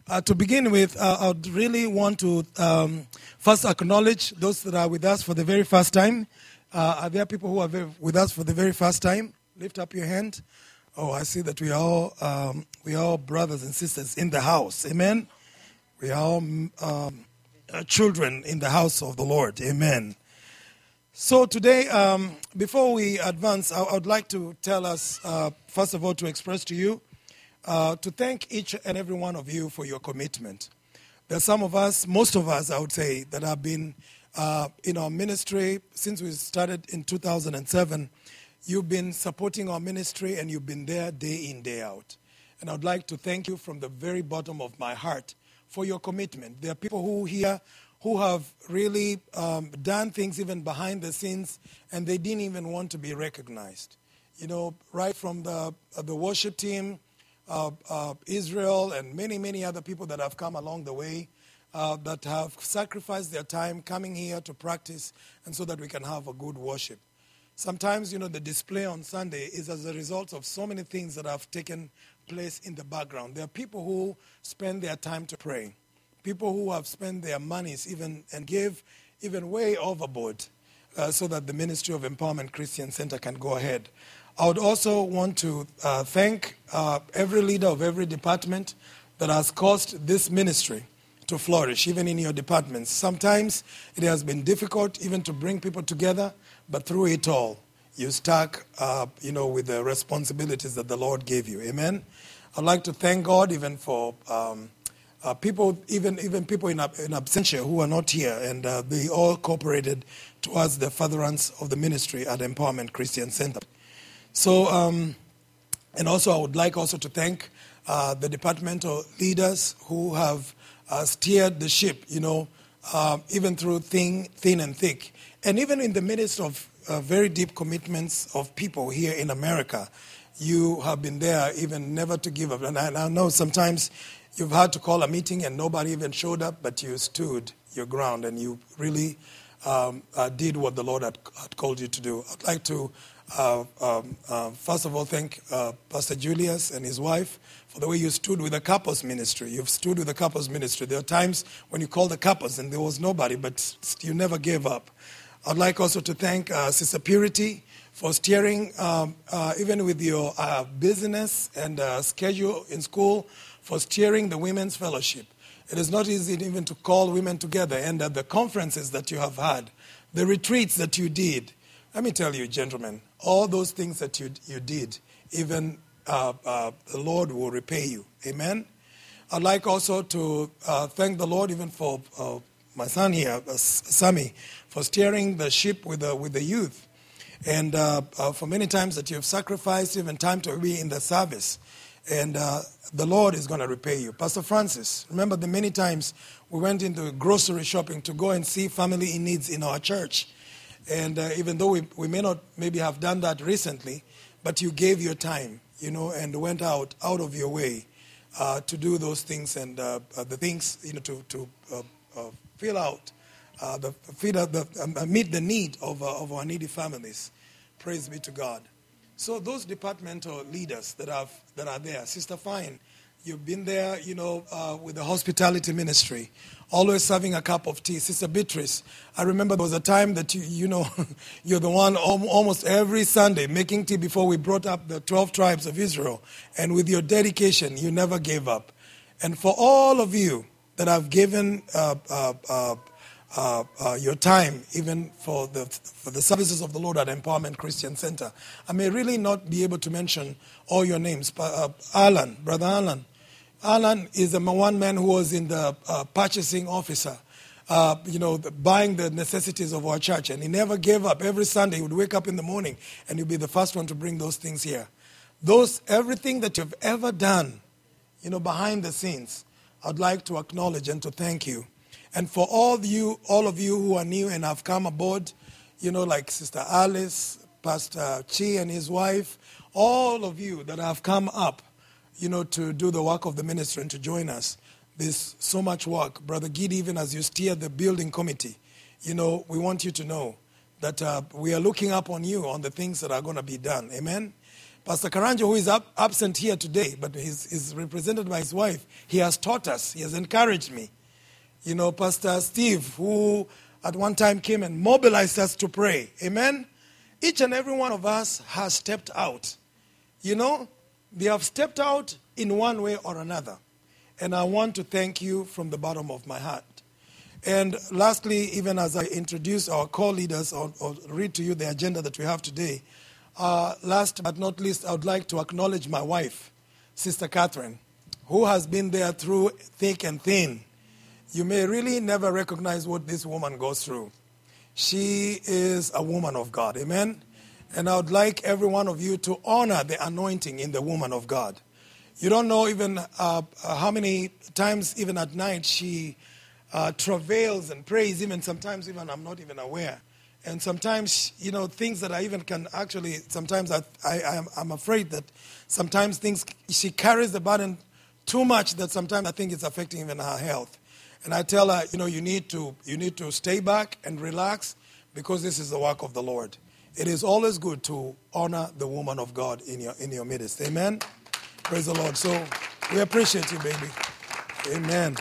To begin with, I would really want to first acknowledge those that are with us for the very first time. Are there people who are with us for the very first time? Lift up your hand. Oh, I see that we are all brothers and sisters in the house. Amen. We are all children in the house of the Lord. Amen. So today, before we advance, I would like to tell us, first of all, to express to you, to thank each and every one of you for your commitment. There are some of us, most of us, I would say, that have been in our ministry since we started in 2007. You've been supporting our ministry and you've been there day in, day out. And I would like to thank you from the very bottom of my heart for your commitment. There are people who have really done things even behind the scenes, and they didn't even want to be recognized. You know, right from the worship team, Israel, and many, many other people that have come along the way that have sacrificed their time coming here to practice and so that we can have a good worship. Sometimes, you know, the display on Sunday is as a result of so many things that have taken place in the background. There are people who spend their time to pray. People who have spent their monies even and give even way overboard so that the Ministry of Empowerment Christian Center can go ahead. I would also want to thank every leader of every department that has caused this ministry to flourish, even in your departments. Sometimes it has been difficult even to bring people together, but through it all, you stuck, with the responsibilities that the Lord gave you. Amen. I'd like to thank God even for people, even people in absentia who are not here, and they all cooperated towards the furtherance of the ministry at Empowerment Christian Center. So, and also I would like also to thank the departmental leaders who have steered the ship, even through thin and thick. And even in the midst of very deep commitments of people here in America, you have been there even never to give up. And I know sometimes you've had to call a meeting and nobody even showed up, but you stood your ground and you really did what the Lord had called you to do. I'd like to first of all thank Pastor Julius and his wife for the way you stood with the couples ministry. You've stood with the couples ministry. There are times when you called the couples and there was nobody, but you never gave up. I'd like also to thank Sister Purity for steering, even with your business and schedule in school, for steering the Women's Fellowship. It is not easy even to call women together, and the conferences that you have had, the retreats that you did. Let me tell you, gentlemen, all those things that you did, even the Lord will repay you. Amen? I'd like also to thank the Lord even for my son here, Sammy, for steering the ship with the youth. And for many times that you've sacrificed even time to be in the service. And the Lord is going to repay you. Pastor Francis, remember the many times we went into grocery shopping to go and see family in needs in our church. And even though we may not maybe have done that recently, but you gave your time, and went out of your way to do those things and the things, to fill out, meet the need of our needy families. Praise be to God. So those departmental leaders that are there, Sister Fine, you've been there, with the hospitality ministry, always serving a cup of tea. Sister Beatrice, I remember there was a time that you're the one almost every Sunday making tea before we brought up the 12 tribes of Israel. And with your dedication, you never gave up. And for all of you that have given your time, even for the services of the Lord at Empowerment Christian Center, I may really not be able to mention all your names. Brother Alan. Alan is the one man who was in the purchasing officer, buying the necessities of our church. And he never gave up. Every Sunday he would wake up in the morning and he'd be the first one to bring those things here. Everything that you've ever done, behind the scenes, I'd like to acknowledge and to thank you. And for all of you who are new and have come aboard, like Sister Alice, Pastor Chi and his wife, all of you that have come up, to do the work of the ministry and to join us. There's so much work. Brother Gid, even as you steer the building committee, we want you to know that we are looking up on you on the things that are going to be done. Amen? Pastor Karanjo, who is absent here today, but is represented by his wife, he has taught us. He has encouraged me. You know, Pastor Steve, who at one time came and mobilized us to pray. Amen? Each and every one of us has stepped out. You know, they have stepped out in one way or another. And I want to thank you from the bottom of my heart. And lastly, even as I introduce our core leaders or read to you the agenda that we have today, last but not least, I would like to acknowledge my wife, Sister Catherine, who has been there through thick and thin. You may really never recognize what this woman goes through. She is a woman of God, amen? And I would like every one of you to honor the anointing in the woman of God. You don't know even how many times, even at night, she travails and prays, even sometimes even I'm not even aware. And sometimes, you know, things that I even can actually, sometimes I'm afraid that sometimes things, she carries the burden too much that sometimes I think it's affecting even her health. And I tell her, you know, you need to stay back and relax because this is the work of the Lord. It is always good to honor the woman of God in your midst. Amen? Praise the Lord. So we appreciate you, baby. Amen.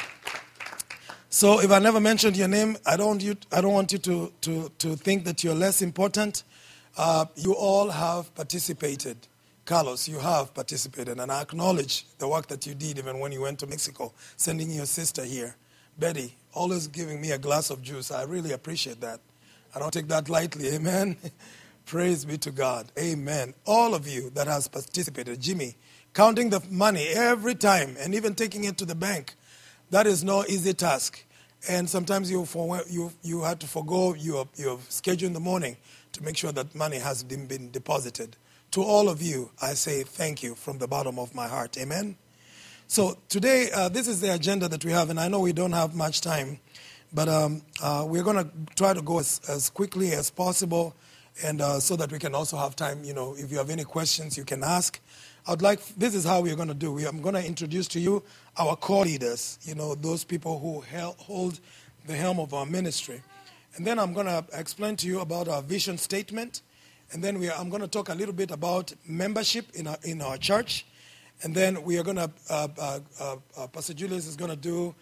So if I never mentioned your name, I don't want you to think that you're less important. You all have participated. Carlos, you have participated, and I acknowledge the work that you did even when you went to Mexico, sending your sister here. Betty, always giving me a glass of juice. I really appreciate that. I don't take that lightly. Amen. Praise be to God. Amen. All of you that has participated, Jimmy, counting the money every time and even taking it to the bank. That is no easy task. And sometimes you have to forego your schedule in the morning to make sure that money has been deposited. To all of you, I say thank you from the bottom of my heart. Amen? So today, this is the agenda that we have, and I know we don't have much time, but we're going to try to go as quickly as possible, and so that we can also have time, you know, if you have any questions, you can ask. This is how we're going to do. I'm going to introduce to you our core leaders, you know, those people who hold the helm of our ministry. And then I'm going to explain to you about our vision statement. And then I'm going to talk a little bit about membership in our church. And then we are going to, Pastor Julius is going to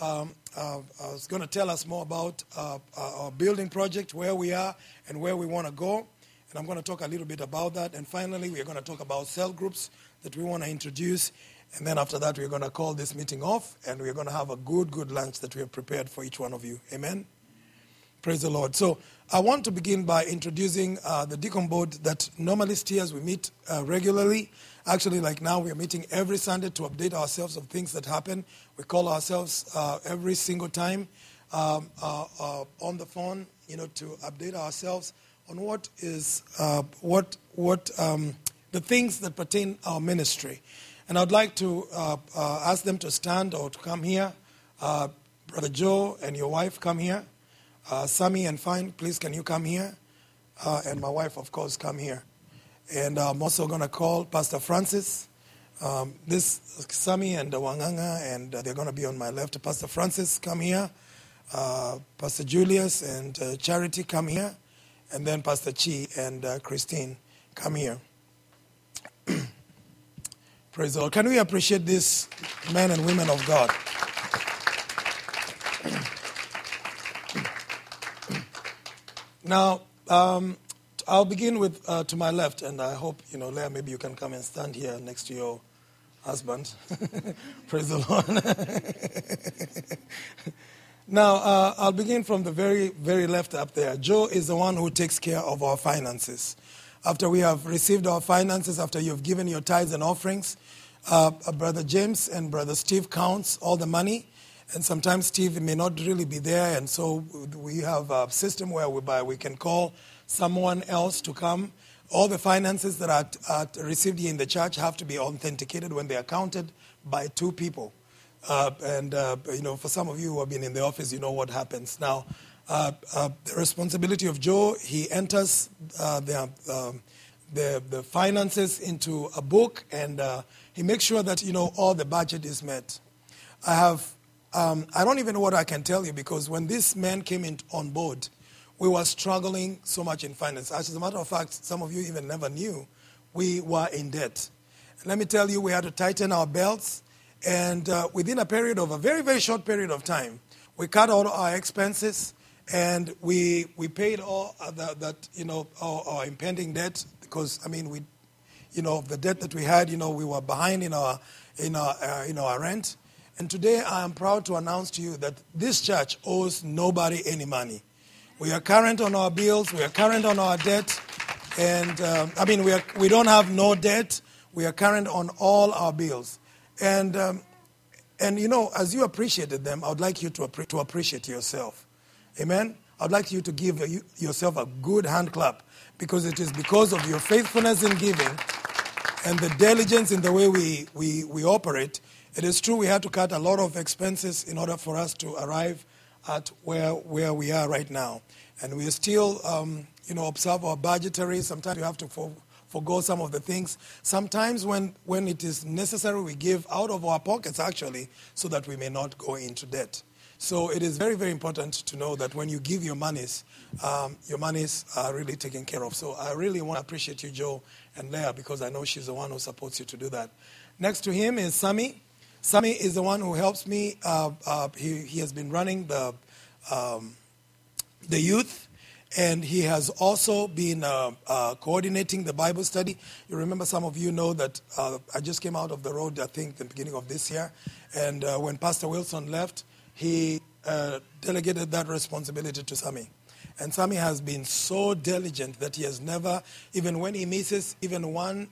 is going to tell us more about our building project, where we are and where we want to go. And I'm going to talk a little bit about that. And finally, we're going to talk about cell groups that we want to introduce. And then after that, we're going to call this meeting off. And we're going to have a good lunch that we have prepared for each one of you. Amen? Praise the Lord. So I want to begin by introducing the Deacon Board that normally steers. We meet regularly. Actually, like now, we're meeting every Sunday to update ourselves of things that happen. We call ourselves every single time on the phone, you know, to update ourselves on what is the things that pertain our ministry. And I'd like to ask them to stand or to come here. Brother Joe and your wife, come here. Sammy and Fine, please can you come here? And my wife, of course, come here. And I'm also going to call Pastor Francis. This Sammy and Wanganga, and they're going to be on my left. Pastor Francis, come here. Pastor Julius and Charity, come here. And then Pastor Chi and Christine, come here. Praise the Lord. Can we appreciate these men and women of God? Now, I'll begin with to my left, and I hope, you know, Leah, maybe you can come and stand here next to your husband. Praise the Lord. Now, I'll begin from the very, very left up there. Joe is the one who takes care of our finances. After we have received our finances, after you've given your tithes and offerings, Brother James and Brother Steve counts all the money. And sometimes Steve may not really be there, and so we have a system whereby we can call someone else to come. All the finances that are received here in the church have to be authenticated when they are counted by two people. You know, for some of you who have been in the office, you know what happens. Now, the responsibility of Joe, he enters the finances into a book, and he makes sure that, you know, all the budget is met. I don't even know what I can tell you, because when this man came on board, we were struggling so much in finance. As a matter of fact, some of you even never knew we were in debt. And let me tell you, we had to tighten our belts. And within a period of a very, very short period of time, we cut all our expenses, and we paid all our impending debt, because the debt that we had, we were behind in our rent. And today I am proud to announce to you that this church owes nobody any money. We are current on our bills. We are current on our debt, and we don't have no debt. We are current on all our bills. And as you appreciated them, I would like you to appreciate yourself. Amen? I'd like you to give yourself a good hand clap, because it is because of your faithfulness in giving and the diligence in the way we operate. It is true we had to cut a lot of expenses in order for us to arrive at where we are right now. And we still, observe our budgetary. Sometimes we have to forgo some of the things. Sometimes when it is necessary, we give out of our pockets, actually, so that we may not go into debt. So it is very, very important to know that when you give your monies are really taken care of. So I really want to appreciate you, Joe and Leah, because I know she's the one who supports you to do that. Next to him is Sammy. Sammy is the one who helps me. He has been running the youth, and he has also been coordinating the Bible study. You remember, some of you know that I just came out of the road, I think, the beginning of this year. And when Pastor Wilson left, he delegated that responsibility to Sammy. And Sammy has been so diligent that he has never, even when he misses even one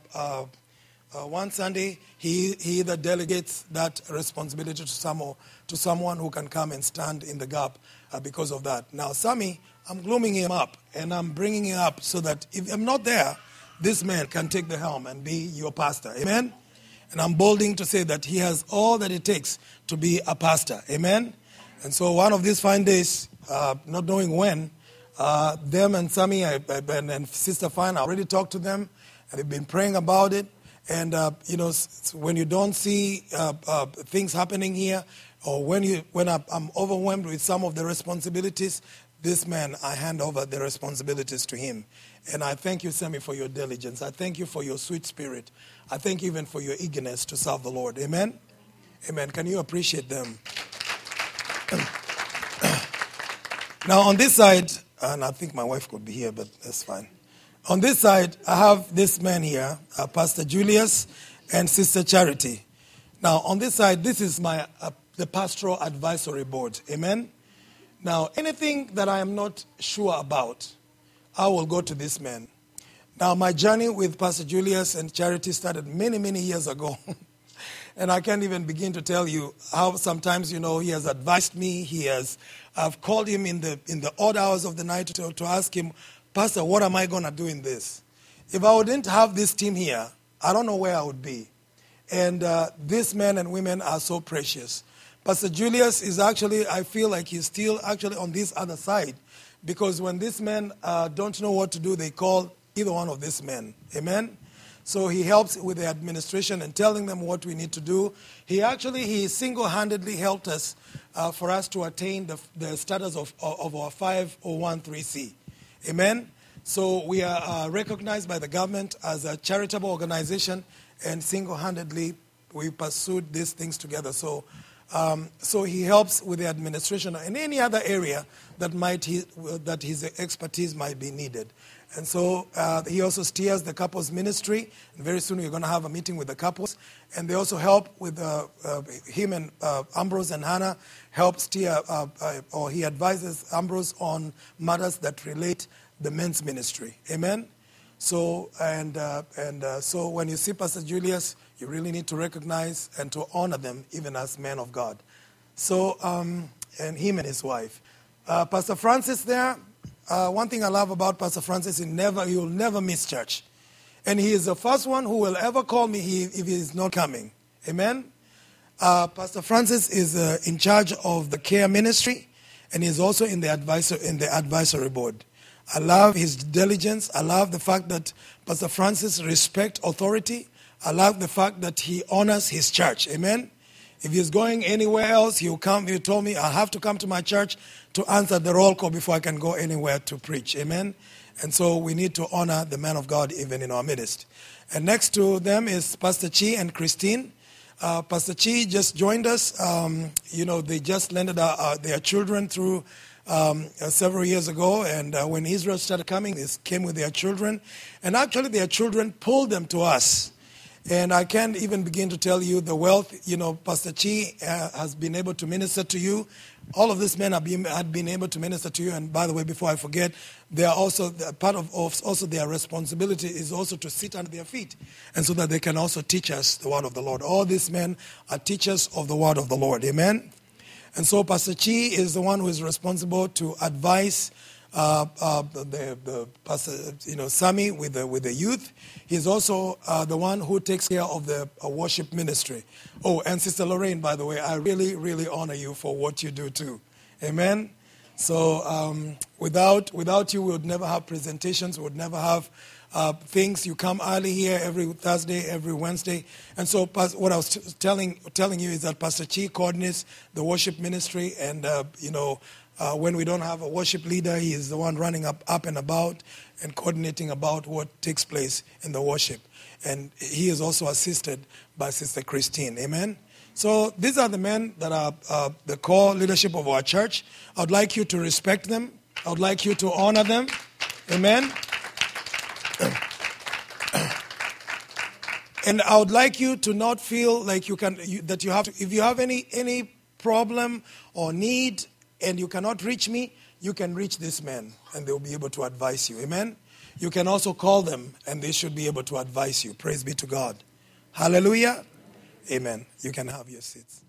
Sunday, he either delegates that responsibility to someone who can come and stand in the gap because of that. Now, Sammy, I'm grooming him up, and I'm bringing him up so that if I'm not there, this man can take the helm and be your pastor. Amen? And I'm bolding to say that he has all that it takes to be a pastor. Amen? And so one of these fine days, not knowing when, them and Sammy and Sister Fine, I already talked to them, and they've been praying about it. And, when you don't see things happening here, or when I'm overwhelmed with some of the responsibilities, this man, I hand over the responsibilities to him. And I thank you, Sammy, for your diligence. I thank you for your sweet spirit. I thank you even for your eagerness to serve the Lord. Amen? Amen. Can you appreciate them? Now, on this side, and I think my wife could be here, but that's fine. On this side, I have this man here, Pastor Julius and Sister Charity. Now, on this side, this is the Pastoral Advisory Board. Amen? Now, anything that I am not sure about, I will go to this man. Now, my journey with Pastor Julius and Charity started many, many years ago. And I can't even begin to tell you how sometimes, he has advised me. I've called him in the odd hours of the night to ask him, Pastor, what am I going to do in this? If I wouldn't have this team here, I don't know where I would be. And these men and women are so precious. Pastor Julius is actually, I feel like he's still actually on this other side. Because when these men don't know what to do, they call either one of these men. Amen? So he helps with the administration and telling them what we need to do. He single-handedly helped us for us to attain the status of our 501(c). Amen? So we are recognized by the government as a charitable organization, and single-handedly we pursued these things together. So he helps with the administration and any other area that his expertise might be needed. And so he also steers the couples ministry. And very soon we're going to have a meeting with the couples. And they also help with him and Ambrose and Hannah help steer, or he advises Ambrose on matters that relate the men's ministry. Amen? So, so when you see Pastor Julius, you really need to recognize and to honor them even as men of God. So, and him and his wife. Pastor Francis there, one thing I love about Pastor Francis, he will never miss church. And he is the first one who will ever call me if he is not coming. Amen? Pastor Francis is in charge of the care ministry, and he is also in the advisory board. I love his diligence. I love the fact that Pastor Francis respects authority. I love the fact that he honors his church. Amen? If he's going anywhere else, he'll come. He told me, I have to come to my church to answer the roll call before I can go anywhere to preach. Amen? And so we need to honor the man of God even in our midst. And next to them is Pastor Chi and Christine. Pastor Chi just joined us. They just landed their children through several years ago. And when Israel started coming, they came with their children. And actually, their children pulled them to us. And I can't even begin to tell you the wealth. Pastor Chi has been able to minister to you. All of these men had been able to minister to you. And by the way, before I forget, they are also part of also their responsibility is also to sit under their feet, and so that they can also teach us the word of the Lord. All these men are teachers of the word of the Lord. Amen. And so Pastor Chi is the one who is responsible to advise the pastor, Sammy with the youth. He's also the one who takes care of the worship ministry. Oh, and Sister Lorraine, by the way, I really, really honor you for what you do too. Amen. So without you, we would never have presentations. We would never have things. You come early here every Thursday, every Wednesday. And so what I was telling you is that Pastor Chi coordinates the worship ministry, and when we don't have a worship leader, he is the one running up and about and coordinating about what takes place in the worship. And he is also assisted by Sister Christine. Amen? So these are the men that are the core leadership of our church. I would like you to respect them. I would like you to honor them. Amen? And I would like you to not feel like that you have to, if you have any problem or need, and you cannot reach me, you can reach this man, and they'll be able to advise you. Amen? You can also call them, and they should be able to advise you. Praise be to God. Hallelujah. Amen. You can have your seats.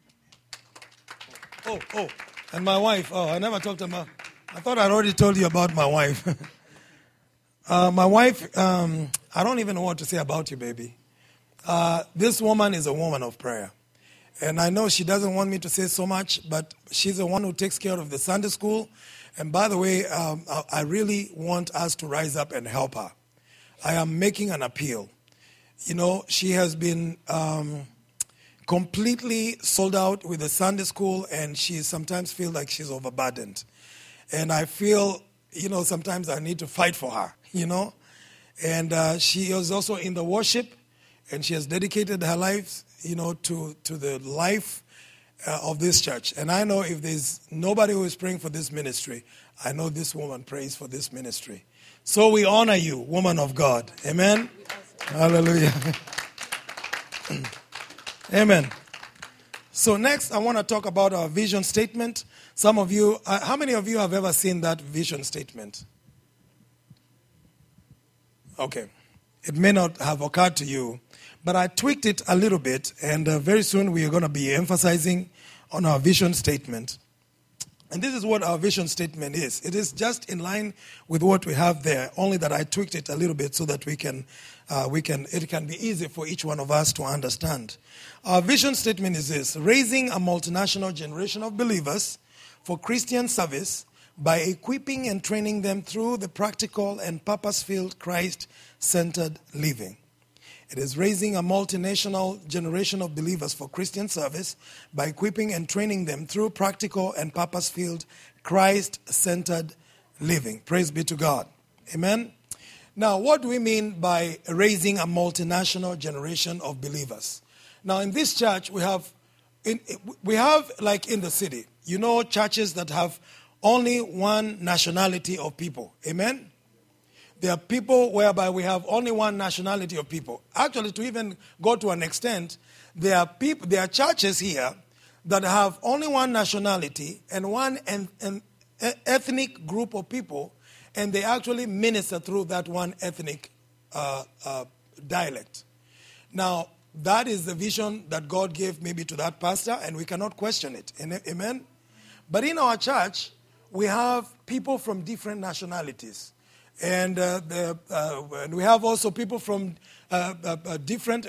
Oh, and my wife. Oh, I never talked about. I thought I'd already told you about my wife. My wife, I don't even know what to say about you, baby. This woman is a woman of prayer. And I know she doesn't want me to say so much, but she's the one who takes care of the Sunday school. And by the way, I really want us to rise up and help her. I am making an appeal. She has been completely sold out with the Sunday school, and she sometimes feels like she's overburdened. And I feel, sometimes I need to fight for her, And she is also in the worship, and she has dedicated her life to the life of this church. And I know if there's nobody who is praying for this ministry, I know this woman prays for this ministry. So we honor you, woman of God. Amen? Hallelujah. Amen. So next, I want to talk about our vision statement. Some of you, how many of you have ever seen that vision statement? Okay. It may not have occurred to you, but I tweaked it a little bit, and very soon we are going to be emphasizing on our vision statement. And this is what our vision statement is. It is just in line with what we have there, only that I tweaked it a little bit so that it can be easy for each one of us to understand. Our vision statement is this: raising a multinational generation of believers for Christian service by equipping and training them through the practical and purpose-filled Christ-centered living. It is raising a multinational generation of believers for Christian service by equipping and training them through practical and purpose-filled Christ-centered living. Praise be to God. Amen? Now, what do we mean by raising a multinational generation of believers? Now, in this church, we have like in the city, churches that have only one nationality of people. Amen? There are people whereby we have only one nationality of people. Actually, to even go to an extent, there are churches here that have only one nationality and one ethnic group of people, and they actually minister through that one ethnic dialect. Now, that is the vision that God gave maybe to that pastor, and we cannot question it. Amen? But in our church, we have people from different nationalities. And we have also people from different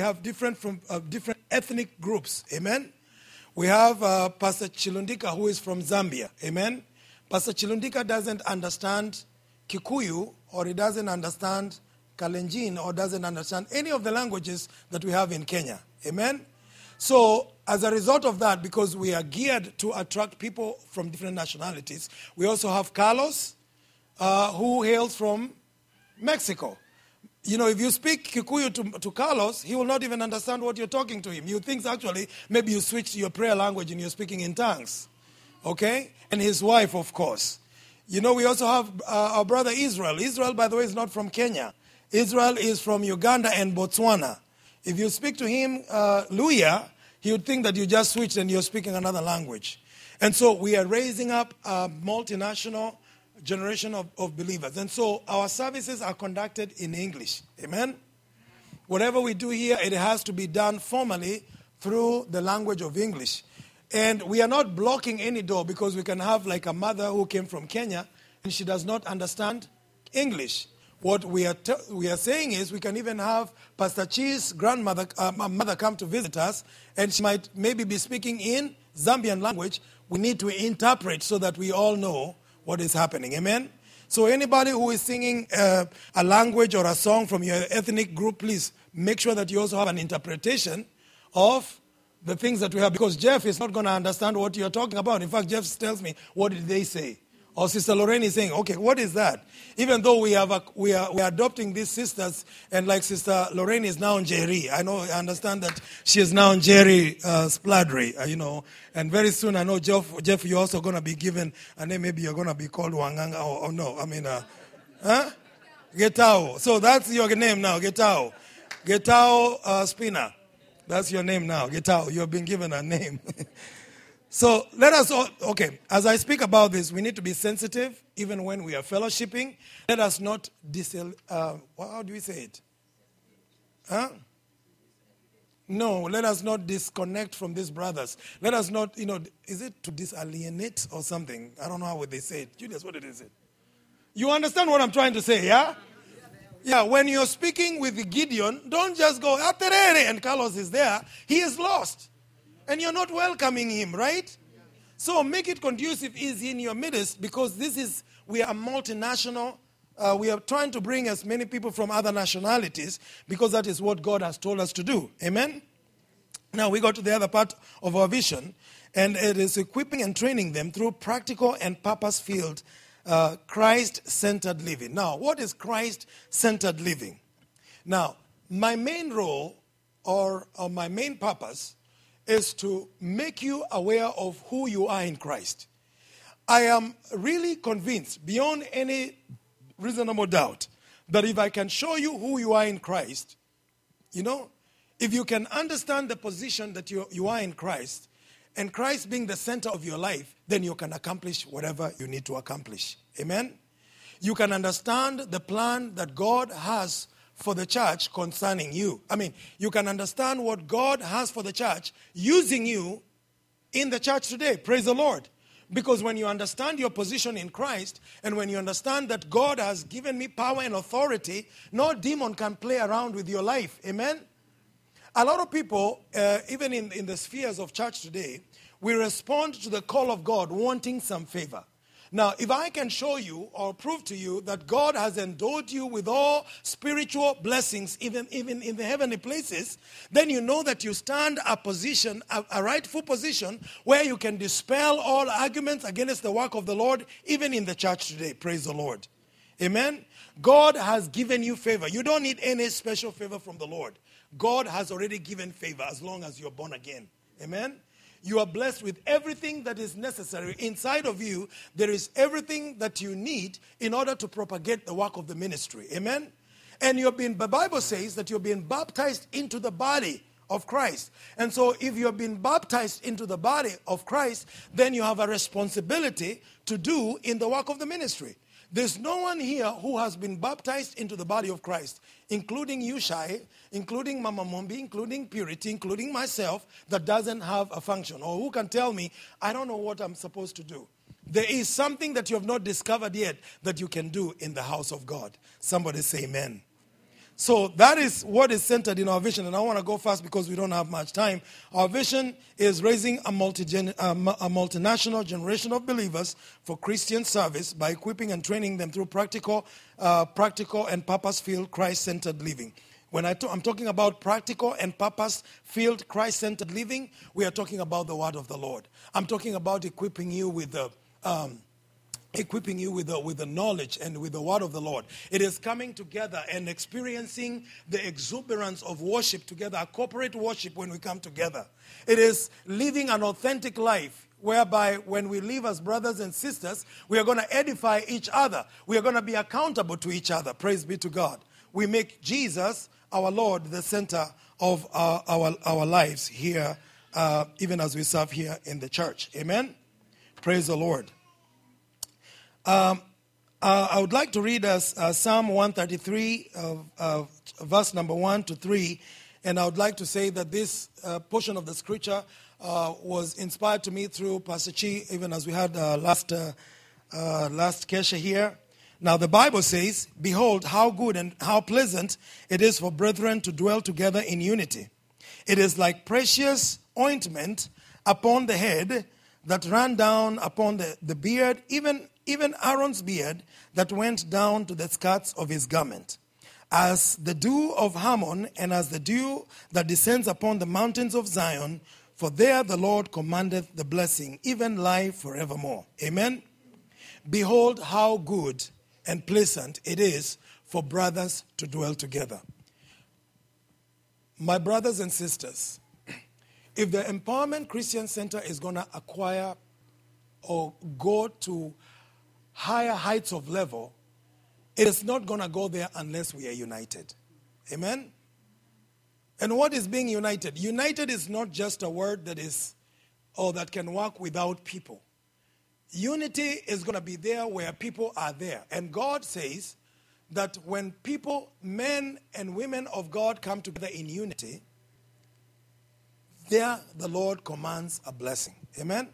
ethnic groups. Amen? We have Pastor Chilundika, who is from Zambia. Amen? Pastor Chilundika doesn't understand Kikuyu, or he doesn't understand Kalenjin, or doesn't understand any of the languages that we have in Kenya. Amen? So as a result of that, because we are geared to attract people from different nationalities, we also have Carlos, who hails from Mexico. You know, if you speak Kikuyu to Carlos, he will not even understand what you're talking to him. You think actually maybe you switched your prayer language and you're speaking in tongues. Okay? And his wife, of course. You know, we also have our brother Israel. Israel, by the way, is not from Kenya. Israel is from Uganda and Botswana. If you speak to him, Luya, he would think that you just switched and you're speaking another language. And so we are raising up a multinational generation of believers. And so our services are conducted in English. Amen? Whatever we do here, it has to be done formally through the language of English. And we are not blocking any door, because we can have like a mother who came from Kenya and she does not understand English. What we are saying is we can even have Pastor Chi's grandmother, mother come to visit us, and she might maybe be speaking in Zambian language. We need to interpret so that we all know what is happening. Amen? So anybody who is singing a language or a song from your ethnic group, please make sure that you also have an interpretation of the things that we have, because Jeff is not going to understand what you're talking about. In fact, Jeff tells me, what did they say? Or Sister Lorraine is saying, okay, what is that? Even though we are adopting these sisters, and like Sister Lorraine is now in Jerry. I understand that she is now in Jerry Spladry, and very soon I know, Jeff, you're also going to be given a name. Maybe you're going to be called Wanganga, or no, Getao. So that's your name now, Getao. Getao Spina. That's your name now, Getao. You've been given a name. So let us, as I speak about this, we need to be sensitive even when we are fellowshipping. Let us not, how do we say it? Huh? No, let us not disconnect from these brothers. Let us not, is it to disalienate or something? I don't know how they say it. Julius, what did they say? You understand what I'm trying to say, yeah? Yeah, when you're speaking with Gideon, don't just go, Aterere, and Carlos is there. He is lost. And you're not welcoming him, right? So make it conducive, easy in your midst, because we are multinational. We are trying to bring as many people from other nationalities, because that is what God has told us to do. Amen? Now we go to the other part of our vision, and it is equipping and training them through practical and purpose-filled Christ-centered living. Now, what is Christ-centered living? Now, my main role or my main purpose is to make you aware of who you are in Christ. I am really convinced, beyond any reasonable doubt, that if I can show you who you are in Christ, if you can understand the position that you are in Christ, and Christ being the center of your life, then you can accomplish whatever you need to accomplish. Amen? You can understand the plan that God has for the church concerning you. You can understand what God has for the church using you in the church today. Praise the Lord. Because when you understand your position in Christ, and when you understand that God has given me power and authority, no demon can play around with your life. Amen? A lot of people, even in the spheres of church today, we respond to the call of God wanting some favor. Now, if I can show you or prove to you that God has endowed you with all spiritual blessings, even in the heavenly places, then you know that you stand a rightful position where you can dispel all arguments against the work of the Lord, even in the church today. Praise the Lord. Amen? God has given you favor. You don't need any special favor from the Lord. God has already given favor as long as you're born again. Amen? You are blessed with everything that is necessary. Inside of you, there is everything that you need in order to propagate the work of the ministry. Amen? And the Bible says that you're being baptized into the body of Christ. And so if you've been baptized into the body of Christ, then you have a responsibility to do in the work of the ministry. There's no one here who has been baptized into the body of Christ, including you, Shai, including Mama Mombi, including Purity, including myself, that doesn't have a function, or who can tell me, I don't know what I'm supposed to do. There is something that you have not discovered yet that you can do in the house of God. Somebody say amen. So that is what is centered in our vision. And I want to go fast because we don't have much time. Our vision is raising a multinational generation of believers for Christian service by equipping and training them through practical and purpose-filled Christ-centered living. When I'm talking about practical and purpose-filled, Christ-centered living, we are talking about the word of the Lord. I'm talking about equipping you with the knowledge and with the word of the Lord. It is coming together and experiencing the exuberance of worship together, a corporate worship when we come together. It is living an authentic life, whereby when we live as brothers and sisters, we are going to edify each other. We are going to be accountable to each other. Praise be to God. We make Jesus, our Lord, the center of our lives here, even as we serve here in the church. Amen? Praise the Lord. I would like to read us Psalm 133, verse number 1 to 3. And I would like to say that this portion of the scripture was inspired to me through Pastor Chi, even as we had last Kesha here. Now the Bible says, "Behold, how good and how pleasant it is for brethren to dwell together in unity. It is like precious ointment upon the head that ran down upon the beard, even Aaron's beard that went down to the skirts of his garment. As the dew of Hermon, and as the dew that descends upon the mountains of Zion, for there the Lord commandeth the blessing, even life forevermore." Amen. Behold, how good and pleasant it is for brothers to dwell together. My brothers and sisters, if the Empowerment Christian Center is going to acquire or go to higher heights of level, it is not going to go there unless we are united. Amen? And what is being united? United is not just a word that is, or that can work without people. Unity is going to be there where people are there. And God says that when people, men and women of God, come together in unity, there the Lord commands a blessing. Amen?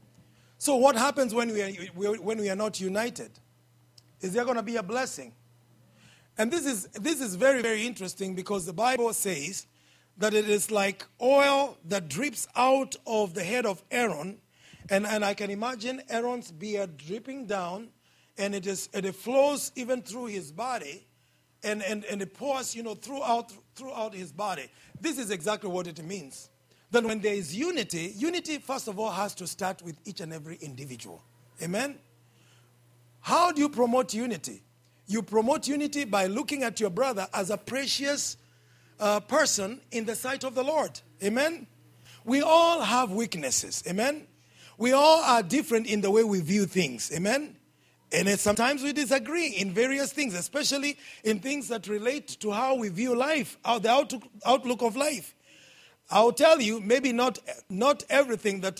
So what happens when we are not united? Is there going to be a blessing? And this is very, very interesting, because the Bible says that it is like oil that drips out of the head of Aaron. And I can imagine Aaron's beard dripping down, and it flows even through his body, and it pours, throughout his body. This is exactly what it means. That when there is unity, first of all has to start with each and every individual. Amen? How do you promote unity? You promote unity by looking at your brother as a precious person in the sight of the Lord. Amen? We all have weaknesses. Amen? We all are different in the way we view things. Amen? And sometimes we disagree in various things, especially in things that relate to how we view life, the outlook of life. I'll tell you, maybe not everything that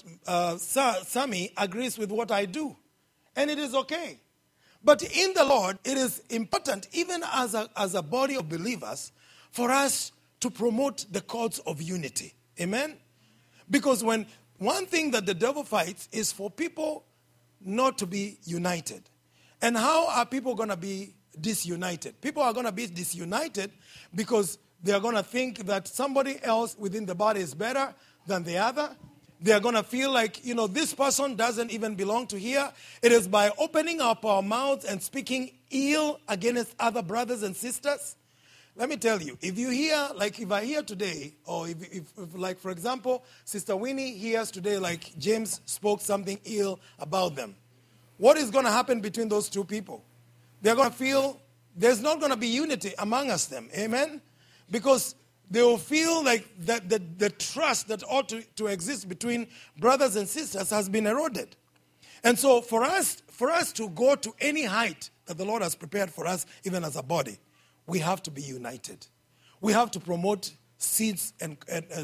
Sammy agrees with what I do. And it is okay. But in the Lord, it is important, even as a body of believers, for us to promote the cause of unity. Amen? Because one thing that the devil fights is for people not to be united. And how are people going to be disunited? People are going to be disunited because they are going to think that somebody else within the body is better than the other. They are going to feel like, this person doesn't even belong to here. It is by opening up our mouths and speaking ill against other brothers and sisters. Let me tell you, if you hear, like if I hear today, or if like, for example, Sister Winnie hears today, like James spoke something ill about them, what is going to happen between those two people? They're going to feel there's not going to be unity among us them. Amen? Because they will feel like that the trust that ought to exist between brothers and sisters has been eroded. And so for us to go to any height that the Lord has prepared for us, even as a body, we have to be united. We have to promote seeds and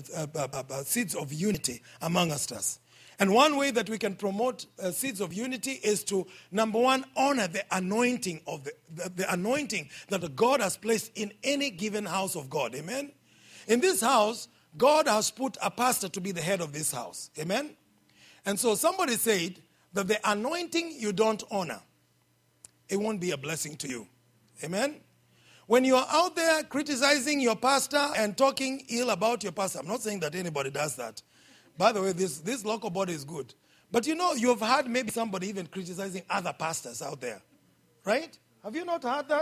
seeds of unity among us. And one way that we can promote seeds of unity is to, number one, honor the anointing of the anointing that God has placed in any given house of God. Amen? In this house, God has put a pastor to be the head of this house. Amen? And so somebody said that the anointing you don't honor, it won't be a blessing to you. Amen? When you are out there criticizing your pastor and talking ill about your pastor, I'm not saying that anybody does that. By the way, this local body is good. But you've heard maybe somebody even criticizing other pastors out there. Right? Have you not heard that?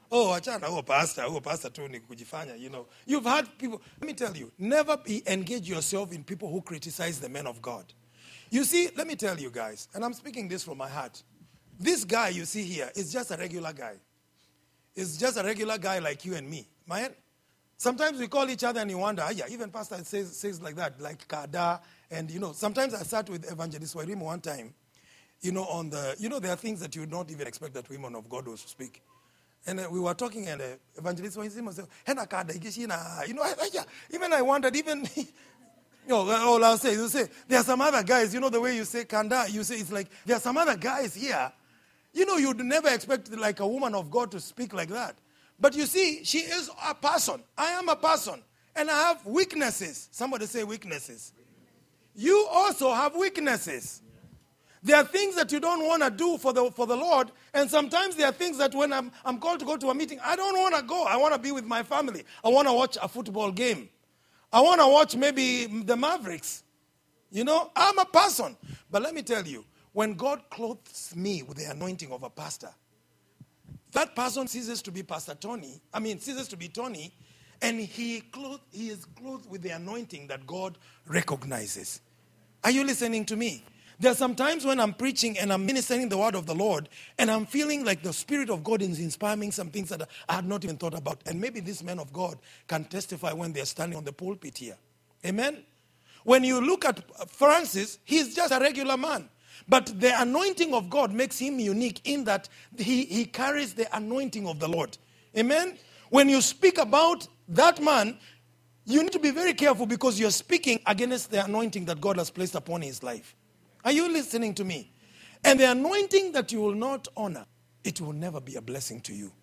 Oh, achana, pastor tu ni kujifanya, You've had people, let me tell you, never engage yourself in people who criticize the men of God. You see, let me tell you guys, and I'm speaking this from my heart. This guy you see here is just a regular guy. It's just a regular guy like you and me. Man, sometimes we call each other and you wonder, yeah, even pastor says like that, like Kada. And, sometimes I sat with Evangelist Wairimu one time, on the, there are things that you would not even expect that women of God will speak. And we were talking, and Evangelist Wairimu said, Hena Kada, even I wondered, all I'll say, you say, there are some other guys, the way you say Kanda, you say, it's like, there are some other guys here. You'd never expect like a woman of God to speak like that. But you see, she is a person. I am a person. And I have weaknesses. Somebody say weaknesses. You also have weaknesses. There are things that you don't want to do for the Lord. And sometimes there are things that when I'm called to go to a meeting, I don't want to go. I want to be with my family. I want to watch a football game. I want to watch maybe the Mavericks. I'm a person. But let me tell you, when God clothes me with the anointing of a pastor, that person ceases to be ceases to be Tony, and he is clothed with the anointing that God recognizes. Are you listening to me? There are some times when I'm preaching and I'm ministering the word of the Lord, and I'm feeling like the Spirit of God is inspiring some things that I had not even thought about. And maybe this man of God can testify when they're standing on the pulpit here. Amen? When you look at Francis, he's just a regular man. But the anointing of God makes him unique in that he carries the anointing of the Lord. Amen? When you speak about that man, you need to be very careful because you're speaking against the anointing that God has placed upon his life. Are you listening to me? And the anointing that you will not honor, it will never be a blessing to you.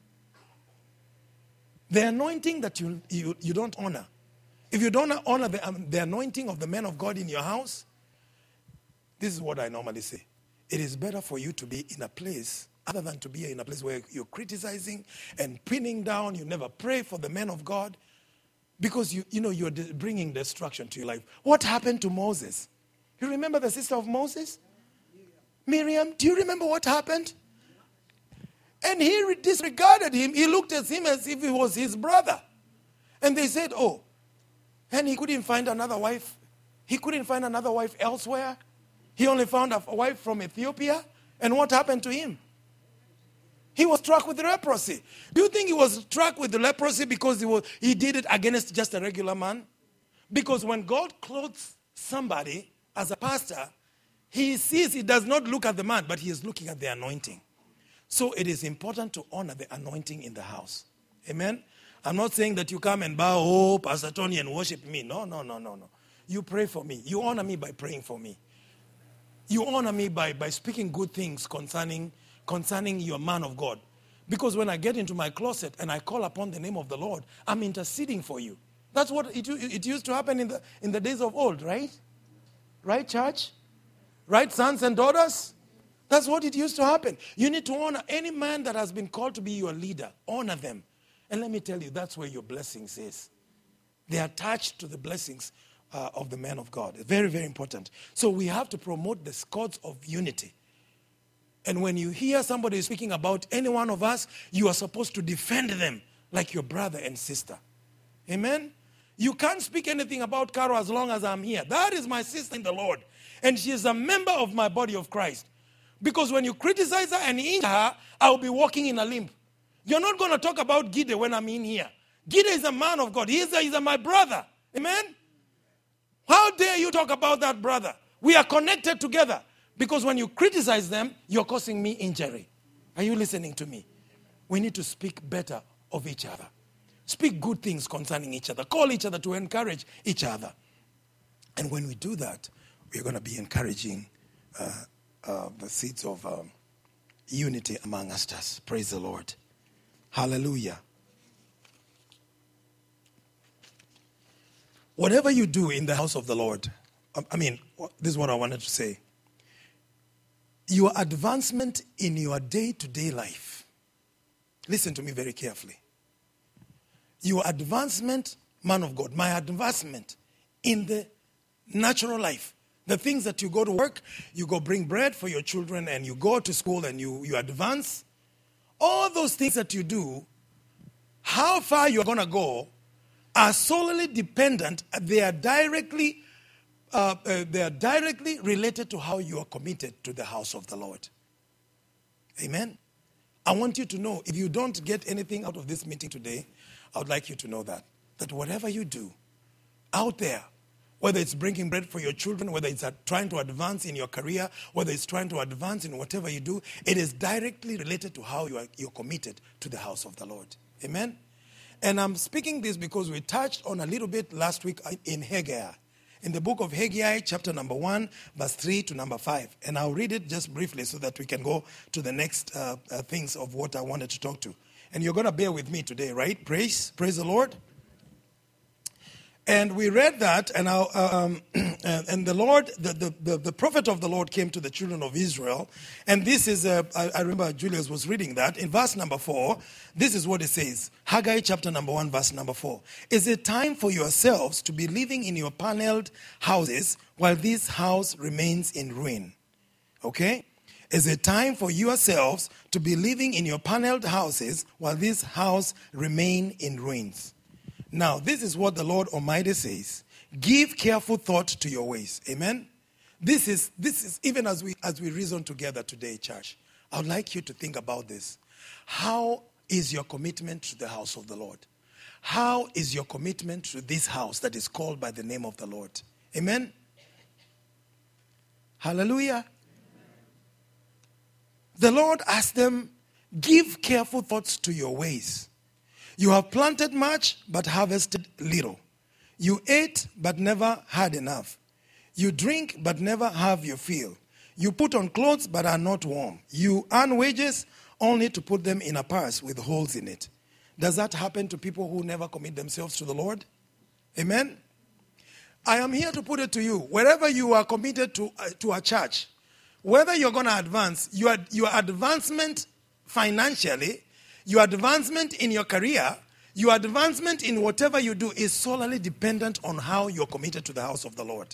The anointing that you don't honor, if you don't honor the anointing of the men of God in your house, this is what I normally say. It is better for you to be in a place other than to be in a place where you're criticizing and pinning down. You never pray for the men of God because you're bringing destruction to your life. What happened to Moses? You remember the sister of Moses? Miriam. Do you remember what happened? And he disregarded him. He looked at him as if he was his brother. And they said, oh, and he couldn't find another wife. He couldn't find another wife elsewhere. He only found a wife from Ethiopia. And what happened to him? He was struck with leprosy. Do you think he was struck with the leprosy because he did it against just a regular man? Because when God clothes somebody as a pastor, he does not look at the man, but he is looking at the anointing. So it is important to honor the anointing in the house. Amen? I'm not saying that you come and bow, Pastor Tony, and worship me. No. You pray for me. You honor me by praying for me. You honor me by speaking good things concerning your man of God. Because when I get into my closet and I call upon the name of the Lord, I'm interceding for you. That's what it used to happen in the days of old, right? Right, church? Right, sons and daughters? That's what it used to happen. You need to honor any man that has been called to be your leader. Honor them. And let me tell you, that's where your blessings is. They are attached to the blessings of the man of God. Very, very important. So we have to promote the cords of unity. And when you hear somebody speaking about any one of us, you are supposed to defend them like your brother and sister. Amen? You can't speak anything about Carol as long as I'm here. That is my sister in the Lord. And she is a member of my body of Christ. Because when you criticize her and injure her, I'll be walking in a limp. You're not going to talk about Gide when I'm in here. Gide is a man of God. He's my brother. Amen? How dare you talk about that brother? We are connected together. Because when you criticize them, you're causing me injury. Are you listening to me? We need to speak better of each other. Speak good things concerning each other. Call each other to encourage each other. And when we do that, we're going to be encouraging the seeds of unity among us. Praise the Lord. Hallelujah. Whatever you do in the house of the Lord, this is what I wanted to say. Your advancement in your day-to-day life. Listen to me very carefully. Your advancement, man of God, my advancement in the natural life. The things that you go to work, you go bring bread for your children, and you go to school and you advance. all those things that you do, how far you're going to go, are solely dependent. They are directly related to how you are committed to the house of the Lord. Amen. I want you to know, if you don't get anything out of this meeting today, I would like you to know that whatever you do out there, whether it's bringing bread for your children, whether it's trying to advance in your career, whether it's trying to advance in whatever you do, it is directly related to how you're committed to the house of the Lord. Amen? And I'm speaking this because we touched on a little bit last week in Haggai. In the book of Haggai, chapter number 1, verse 3 to number 5. And I'll read it just briefly so that we can go to the next things of what I wanted to talk to. And you're going to bear with me today, right? Praise the Lord. And we read that, and and the Lord, the prophet of the Lord came to the children of Israel. And this is, I remember Julius was reading that. In verse number 4, this is what it says. Haggai chapter number 1, verse number 4. Is it time for yourselves to be living in your paneled houses while this house remains in ruin? Okay? Is it time for yourselves to be living in your paneled houses while this house remain in ruins? Now, this is what the Lord Almighty says. Give careful thought to your ways. Amen? This is even as we reason together today, church, I would like you to think about this. How is your commitment to the house of the Lord? How is your commitment to this house that is called by the name of the Lord? Amen? Hallelujah. The Lord asked them, give careful thoughts to your ways. You have planted much, but harvested little. You ate, but never had enough. You drink, but never have your fill. You put on clothes, but are not warm. You earn wages, only to put them in a purse with holes in it. Does that happen to people who never commit themselves to the Lord? Amen? I am here to put it to you. Wherever you are committed to a church, whether you're going to advance, your advancement financially, your advancement in your career, your advancement in whatever you do is solely dependent on how you're committed to the house of the Lord.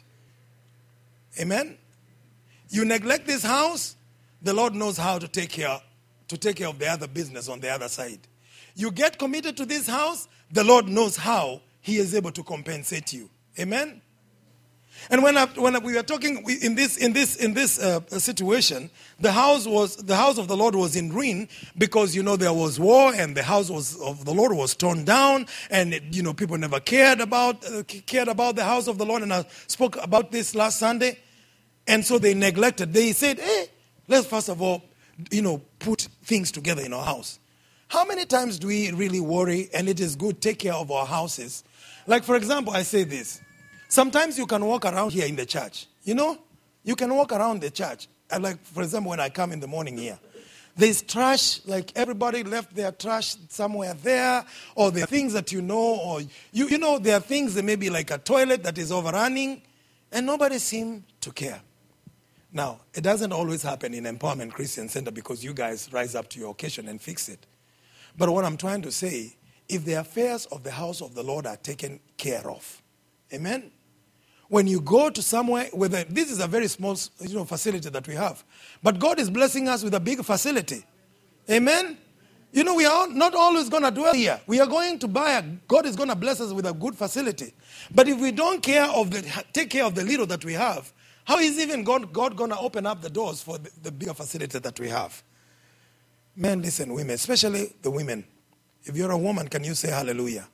Amen? You neglect this house, the Lord knows how to take care of the other business on the other side. You get committed to this house, the Lord knows how He is able to compensate you. Amen? And when we were talking in this situation, the house of the Lord was in ruin because there was war and the house of the Lord was torn down, and people never cared about the house of the Lord. And I spoke about this last Sunday, and so they neglected. They said, "Hey, let's first of all, put things together in our house." How many times do we really worry? And it is good take care of our houses. Like for example, I say this. Sometimes you can walk around here in the church. You can walk around the church. Like, for example, when I come in the morning here, there's trash, like everybody left their trash somewhere there, or there are things that or there are things that maybe like a toilet that is overrunning, and nobody seems to care. Now, it doesn't always happen in Empowerment Christian Center because you guys rise up to your occasion and fix it. But what I'm trying to say, if the affairs of the house of the Lord are taken care of, amen? When you go to somewhere, this is a very small facility that we have, but God is blessing us with a big facility. Amen? We are not always going to dwell here. We are going to God is going to bless us with a good facility. But if we don't take care of the little that we have, how is even God going to open up the doors for the bigger facility that we have? Men, listen, women, especially the women. If you're a woman, can you say hallelujah?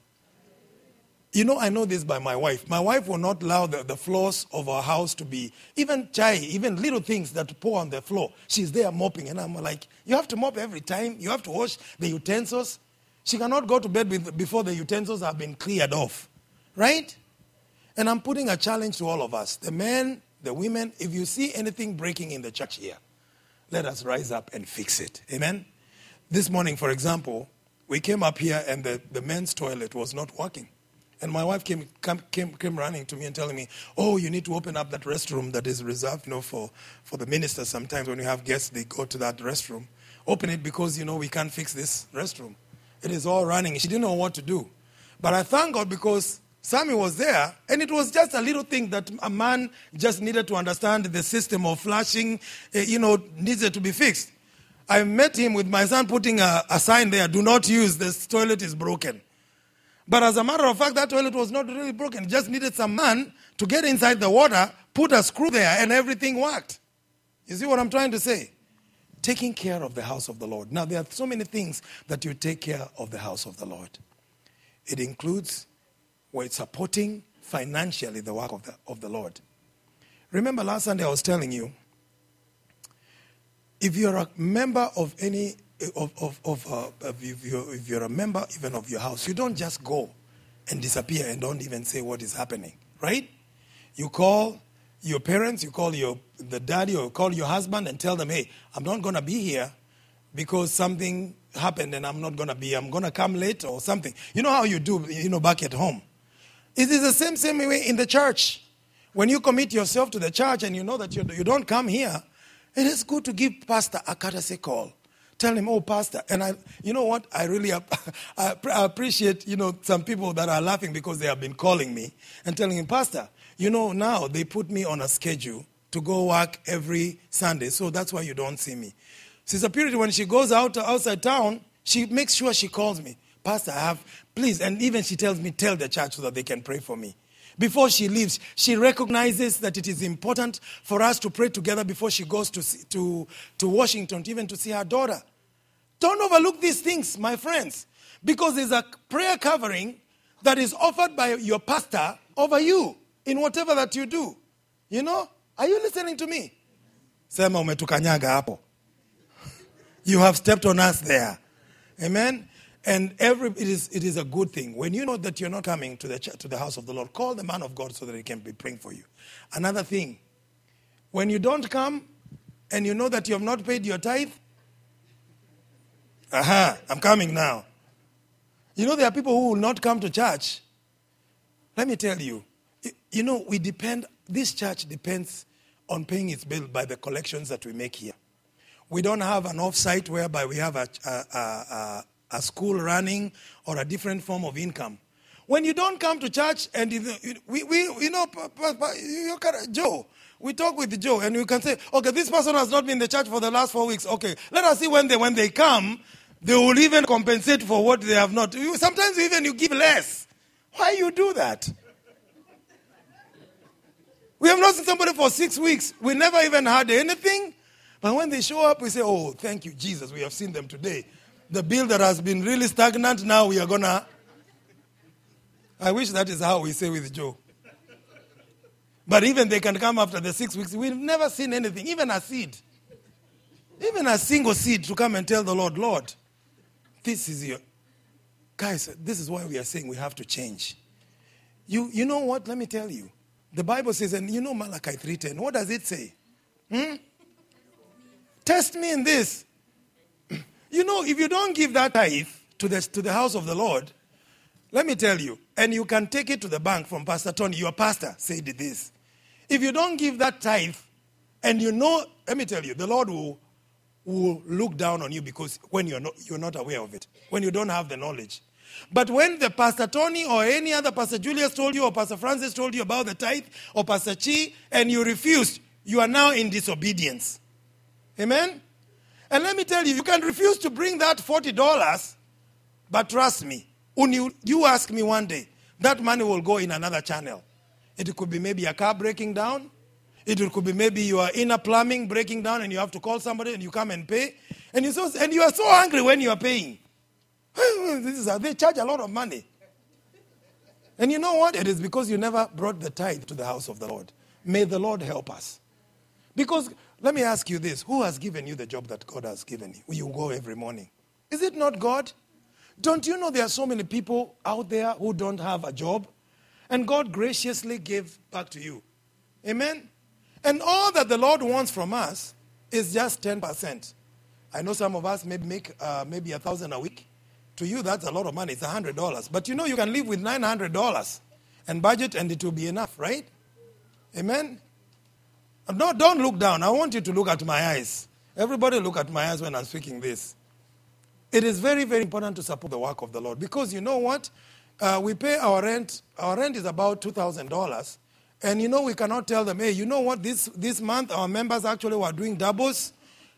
I know this by my wife. My wife will not allow the floors of our house to be, even little things that pour on the floor. She's there mopping. And I'm like, you have to mop every time. You have to wash the utensils. She cannot go to bed before the utensils have been cleared off. Right? And I'm putting a challenge to all of us. The men, the women, if you see anything breaking in the church here, let us rise up and fix it. Amen? This morning, for example, we came up here and the men's toilet was not working. And my wife came running to me and telling me, "Oh, you need to open up that restroom that is reserved, for the ministers. Sometimes when you have guests, they go to that restroom. Open it because, we can't fix this restroom. It is all running." She didn't know what to do. But I thank God because Sammy was there, and it was just a little thing that a man just needed to understand the system of flushing, needed to be fixed. I met him with my son putting a sign there, do not use, this toilet is broken. But as a matter of fact, that toilet was not really broken. It just needed some man to get inside the water, put a screw there, and everything worked. You see what I'm trying to say? Taking care of the house of the Lord. Now, there are so many things that you take care of the house of the Lord. It includes supporting financially the work of the Lord. Remember last Sunday I was telling you, if you're a member of any, if you're a member even of your house, you don't just go and disappear and don't even say what is happening, right? You call your parents, you call the daddy, or you call your husband and tell them, hey, I'm not going to be here because something happened and I'm going to come late or something. You know how you do, back at home. It is the same way in the church. When you commit yourself to the church and you know that you don't come here, it is good to give pastor a courtesy call. Tell him, oh, pastor. And you know what? I really I appreciate, some people that are laughing because they have been calling me and telling him, pastor, now they put me on a schedule to go work every Sunday. So that's why you don't see me. Sister Purity, when she goes outside town, she makes sure she calls me. Pastor, please. And even she tells me, tell the church so that they can pray for me. Before she leaves, she recognizes that it is important for us to pray together before she goes to Washington, even to see her daughter. Don't overlook these things, my friends, because there's a prayer covering that is offered by your pastor over you in whatever that you do. Are you listening to me? Sema umetukanyaga hapo. You have stepped on us there. Amen. And it is a good thing. When you know that you're not coming to the house of the Lord, call the man of God so that he can be praying for you. Another thing, when you don't come and you know that you have not paid your tithe, I'm coming now. There are people who will not come to church. Let me tell you, this church depends on paying its bill by the collections that we make here. We don't have an off-site whereby we have a school running or a different form of income. When you don't come to church, and Joe, we talk with Joe, and we can say, okay, this person has not been in the church for the last 4 weeks. Okay, let us see when they come, they will even compensate for what they have not. Sometimes even you give less. Why you do that? We have not seen somebody for 6 weeks. We never even heard anything. But when they show up, we say, oh, thank you, Jesus, we have seen them today. The bill that has been really stagnant, now we are going to... I wish that is how we say with Joe. But even they can come after the 6 weeks. We've never seen anything, even a seed. Even a single seed to come and tell the Lord, Lord, this is your... Guys, this is why we are saying we have to change. You know what? Let me tell you. The Bible says, and Malachi 3:10, what does it say? Test me in this. If you don't give that tithe to the house of the Lord, let me tell you, and you can take it to the bank from Pastor Tony, your pastor said this. If you don't give that tithe, and let me tell you, the Lord will look down on you because when you're not aware of it, when you don't have the knowledge. But when the Pastor Tony or any other Pastor Julius told you or Pastor Francis told you about the tithe or Pastor Chi and you refused, you are now in disobedience. Amen? And let me tell you, you can refuse to bring that $40, but trust me, when you ask me one day, that money will go in another channel. It could be maybe a car breaking down. It could be maybe your inner plumbing breaking down and you have to call somebody and you come and pay. And you are so angry when you are paying. They charge a lot of money. And you know what? It is because you never brought the tithe to the house of the Lord. May the Lord help us. Because, let me ask you this. Who has given you the job that God has given you? You go every morning. Is it not God? Don't you know there are so many people out there who don't have a job? And God graciously gave back to you. Amen? And all that the Lord wants from us is just 10%. I know some of us maybe make maybe $1,000 a week. To you, that's a lot of money. It's $100. But you can live with $900 and budget and it will be enough, right? Amen? No, don't look down. I want you to look at my eyes. Everybody look at my eyes when I'm speaking this. It is very, very important to support the work of the Lord. Because you know what? We pay our rent. Our rent is about $2,000. And we cannot tell them, hey, you know what? This month our members actually were doing doubles.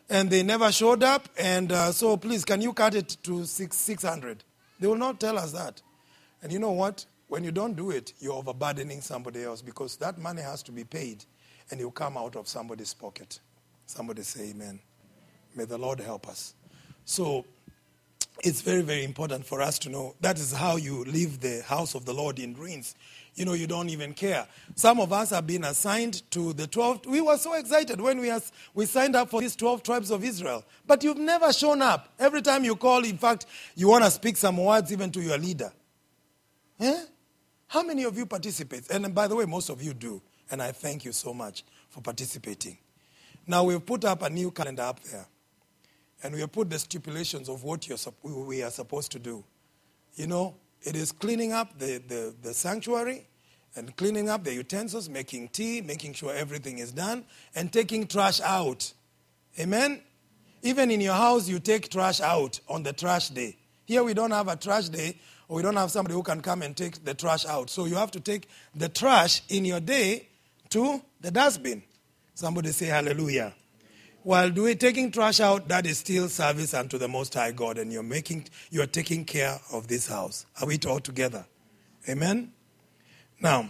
and they never showed up, and so please, can you cut it to 600? They will not tell us that. And you know what? When you don't do it, you're overburdening somebody else, because that money has to be paid, and it will come out of somebody's pocket. Somebody say amen. May the Lord help us. So it's very, very important for us to know that is how you leave the house of the Lord in ruins. You know, you don't even care. Some of us have been assigned to the 12. We were so excited when we signed up for these 12 tribes of Israel. But you've never shown up. Every time you call, in fact, you want to speak some words even to your leader. Eh? How many of you participate? And by the way, most of you do. And I thank you so much for participating. Now, we've put up a new calendar up there. And we have put the stipulations of what we are supposed to do. You know, it is cleaning up the sanctuary and cleaning up the utensils, making tea, making sure everything is done, and taking trash out. Amen? Even in your house, you take trash out on the trash day. Here we don't have a trash day, or we don't have somebody who can come and take the trash out. So you have to take the trash in your day to the dustbin. Somebody say hallelujah. While taking trash out, that is still service unto the Most High God, and you are taking care of this house. Are we all together? Amen? Now,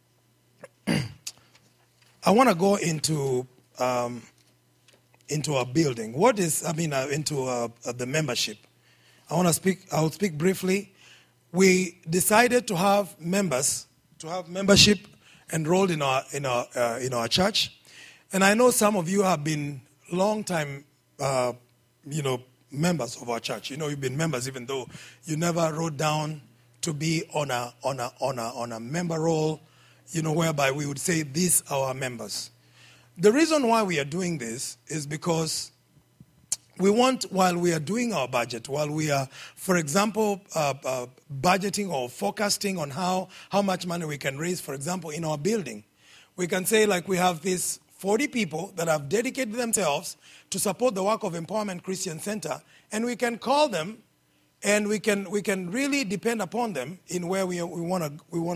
I want to go into our building. Into the membership. I'll speak briefly. We decided to have membership enrolled in our church, and I know some of you have been long-time, members of our church. You know, you've been members even though you never wrote down to be on a member roll, whereby we would say these are our members. The reason why we are doing this is because we want, while we are doing our budget, while we are, for example, budgeting or forecasting on how much money we can raise, for example, in our building, we can say, like, we have this 40 people that have dedicated themselves to support the work of Empowerment Christian Center, and we can call them, and we can really depend upon them in where we want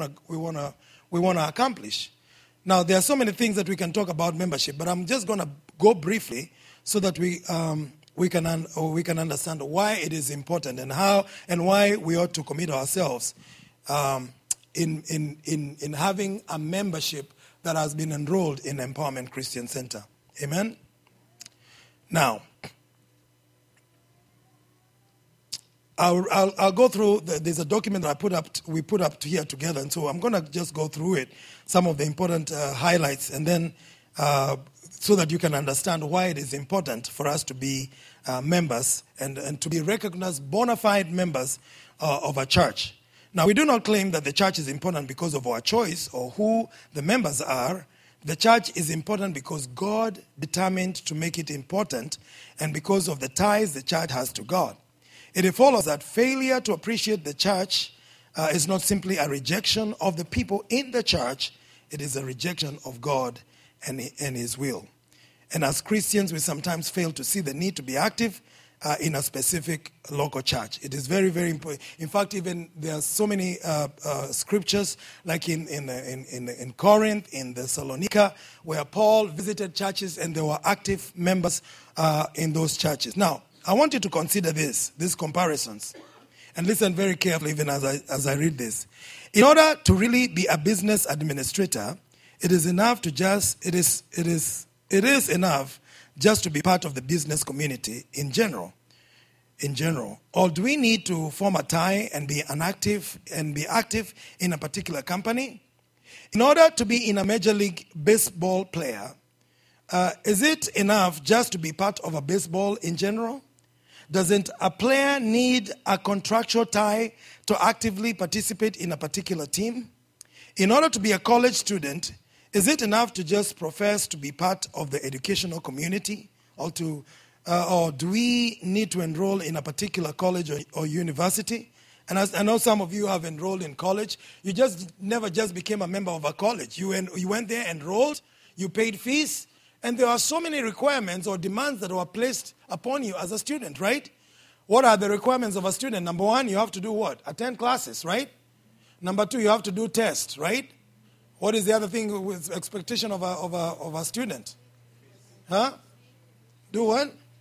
to accomplish. Now, there are so many things that we can talk about membership, but I'm just going to go briefly so that we can understand why it is important and how and why we ought to commit ourselves in having a membership that has been enrolled in Empowerment Christian Center. Amen? Now, I'll go through, there's a document that we put up here together, and so I'm going to just go through it, some of the important highlights, and then so that you can understand why it is important for us to be members and to be recognized bona fide members of a church. Now, we do not claim that the church is important because of our choice or who the members are. The church is important because God determined to make it important and because of the ties the church has to God. It follows that failure to appreciate the church is not simply a rejection of the people in the church, it is a rejection of God and His will. And as Christians, we sometimes fail to see the need to be active in a specific local church. It is very, very important. In fact, even there are so many scriptures, like in Corinth, in Thessalonica, where Paul visited churches and there were active members in those churches. Now, I want you to consider these comparisons, and listen very carefully even as I read this. In order to really be a business administrator, it is enough just to be part of the business community in general. Or do we need to form a tie and be active in a particular company? In order to be in a Major League Baseball player, is it enough just to be part of a baseball in general? Doesn't a player need a contractual tie to actively participate in a particular team? In order to be a college student, is it enough to just profess to be part of the educational community, or do we need to enroll in a particular college or university? And as I know some of you have enrolled in college, you never became a member of a college. You went there, enrolled, you paid fees, and there are so many requirements or demands that were placed upon you as a student, right? What are the requirements of a student? Number one, you have to do what? Attend classes, right? Number two, you have to do tests, right? What is the other thing with expectation of a student? Huh? Do what?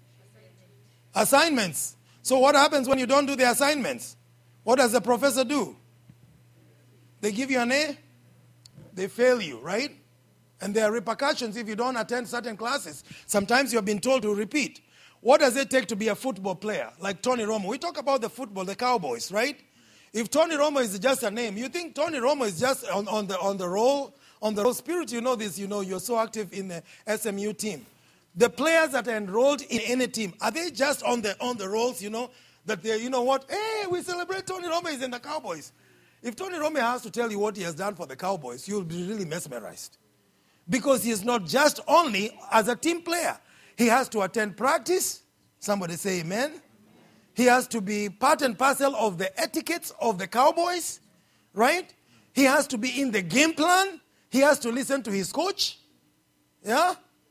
Assignments. So what happens when you don't do the assignments? What does the professor do? They give you an A, they fail you, right? And there are repercussions if you don't attend certain classes. Sometimes you've been told to repeat. What does it take to be a football player like Tony Romo? We talk about the football, the Cowboys, right? If Tony Romo is just a name, you think Tony Romo is just on the roll spirit? You know this, you're so active in the SMU team. The players that are enrolled in any team, are they just on the rolls, that they, hey, we celebrate Tony Romo is in the Cowboys. If Tony Romo has to tell you what he has done for the Cowboys, you'll be really mesmerized. Because he is not just only as a team player. He has to attend practice. Somebody say amen. He has to be part and parcel of the etiquettes of the Cowboys, right? He has to be in the game plan. He has to listen to his coach. Yeah?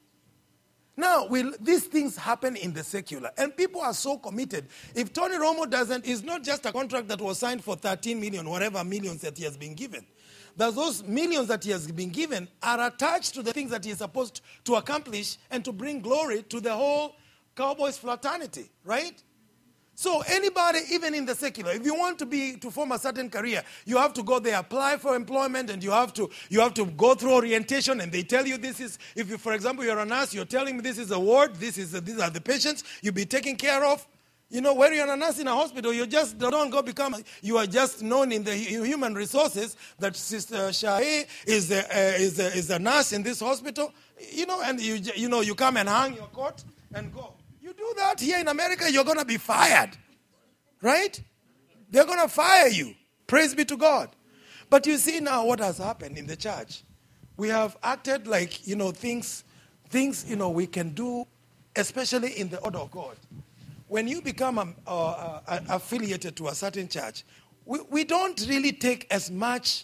Now, these things happen in the secular, and people are so committed. If Tony Romo it's not just a contract that was signed for 13 million, whatever millions that he has been given. Those millions that he has been given are attached to the things that he is supposed to accomplish and to bring glory to the whole Cowboys fraternity, right? So anybody, even in the secular, if you want to form a certain career, you have to go there, apply for employment, and you have to go through orientation, and they tell you this is, if you, for example, you're a nurse, you're telling me this is a ward, these are the patients you'll be taking care of. When you're a nurse in a hospital, you just don't go you are just known in the human resources that Sister Shahe is a nurse in this hospital, and you come and hang your coat and go. You do that here in America, you're going to be fired, right? They're going to fire you. Praise be to God. But you see now what has happened in the church. We have acted like, things we can do, especially in the order of God. When you become affiliated to a certain church, we don't really take as much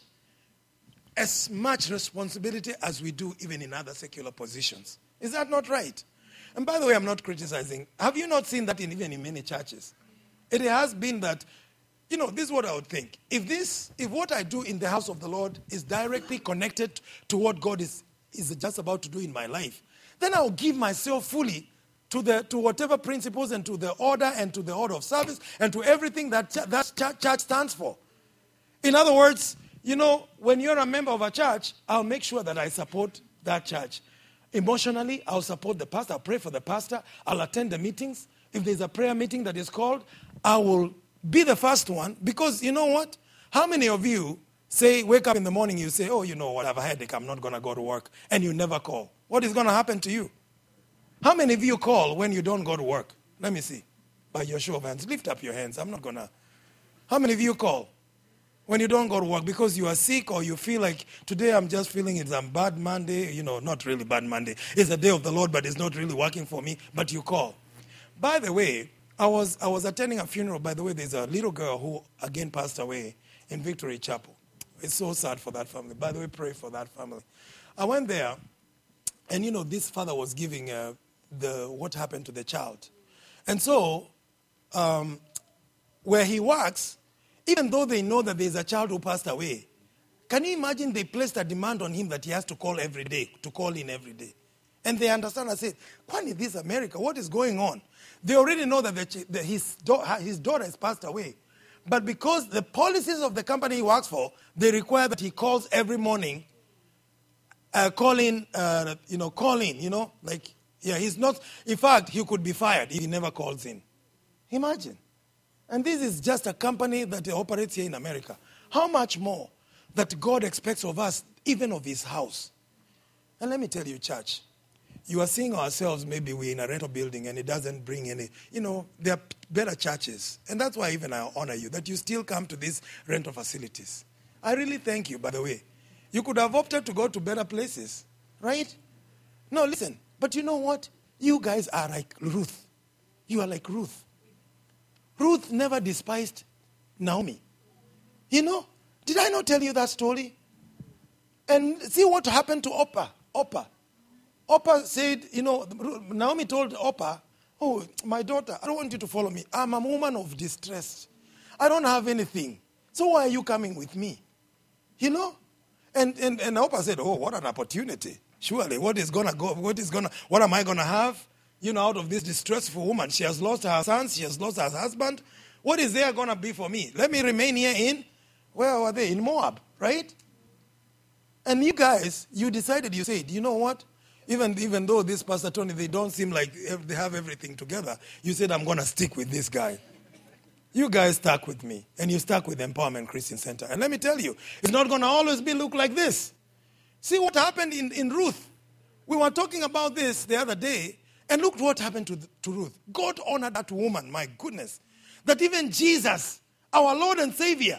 responsibility as we do even in other secular positions. Is that not right? And by the way, I'm not criticizing. Have you not seen that even in many churches? It has been that, this is what I would think. If what I do in the house of the Lord is directly connected to what God is just about to do in my life, then I'll give myself fully to whatever principles and to the order and to the order of service and to everything that church stands for. In other words, when you're a member of a church, I'll make sure that I support that church. Emotionally, I'll support the pastor. I'll pray for the pastor. I'll attend the meetings. If there's a prayer meeting that is called, I will be the first one. Because you know what? How many of you wake up in the morning, you say, oh, you know what, I have a headache, I'm not going to go to work, and you never call? What is going to happen to you? How many of you call when you don't go to work? Let me see. By your show of hands. Lift up your hands. I'm not going to. How many of you call when you don't go to work because you are sick or you feel like today I'm just feeling it's a bad Monday? Not really bad Monday. It's a day of the Lord, but it's not really working for me. But you call. By the way, I was attending a funeral. By the way, there's a little girl who again passed away in Victory Chapel. It's so sad for that family. By the way, pray for that family. I went there, and this father was giving what happened to the child. And so, where he works, even though they know that there's a child who passed away, can you imagine they placed a demand on him that he has to call every day, to call in every day? And they understand. I said, what is this America? What is going on? They already know that his daughter has passed away. But because the policies of the company he works for, they require that he calls every morning, he's not, in fact, he could be fired if he never calls in. Imagine. And this is just a company that operates here in America. How much more that God expects of us, even of his house? And let me tell you, church, you are seeing ourselves, maybe we're in a rental building and it doesn't bring any, there are better churches. And that's why even I honor you, that you still come to these rental facilities. I really thank you, by the way. You could have opted to go to better places, right? No, listen. But you know what? You guys are like Ruth. You are like Ruth. Ruth never despised Naomi. Did I not tell you that story? And see what happened to Orpah. Orpah said, Naomi told Orpah, oh, my daughter, I don't want you to follow me. I'm a woman of distress. I don't have anything. So why are you coming with me? And Orpah said, oh, what an opportunity. Surely, what am I going to have? out of this distressful woman. She has lost her sons. She has lost her husband. What is there going to be for me? Let me remain here where were they? In Moab, right? And you guys, you decided, you said, you know what? Even though this Pastor Tony, they don't seem like they have everything together, you said, I'm going to stick with this guy. You guys stuck with me, and you stuck with Empowerment Christian Center. And let me tell you, it's not going to always look like this. See what happened in Ruth. We were talking about this the other day, and look what happened to Ruth. God honored that woman, my goodness. That even Jesus, our Lord and Savior,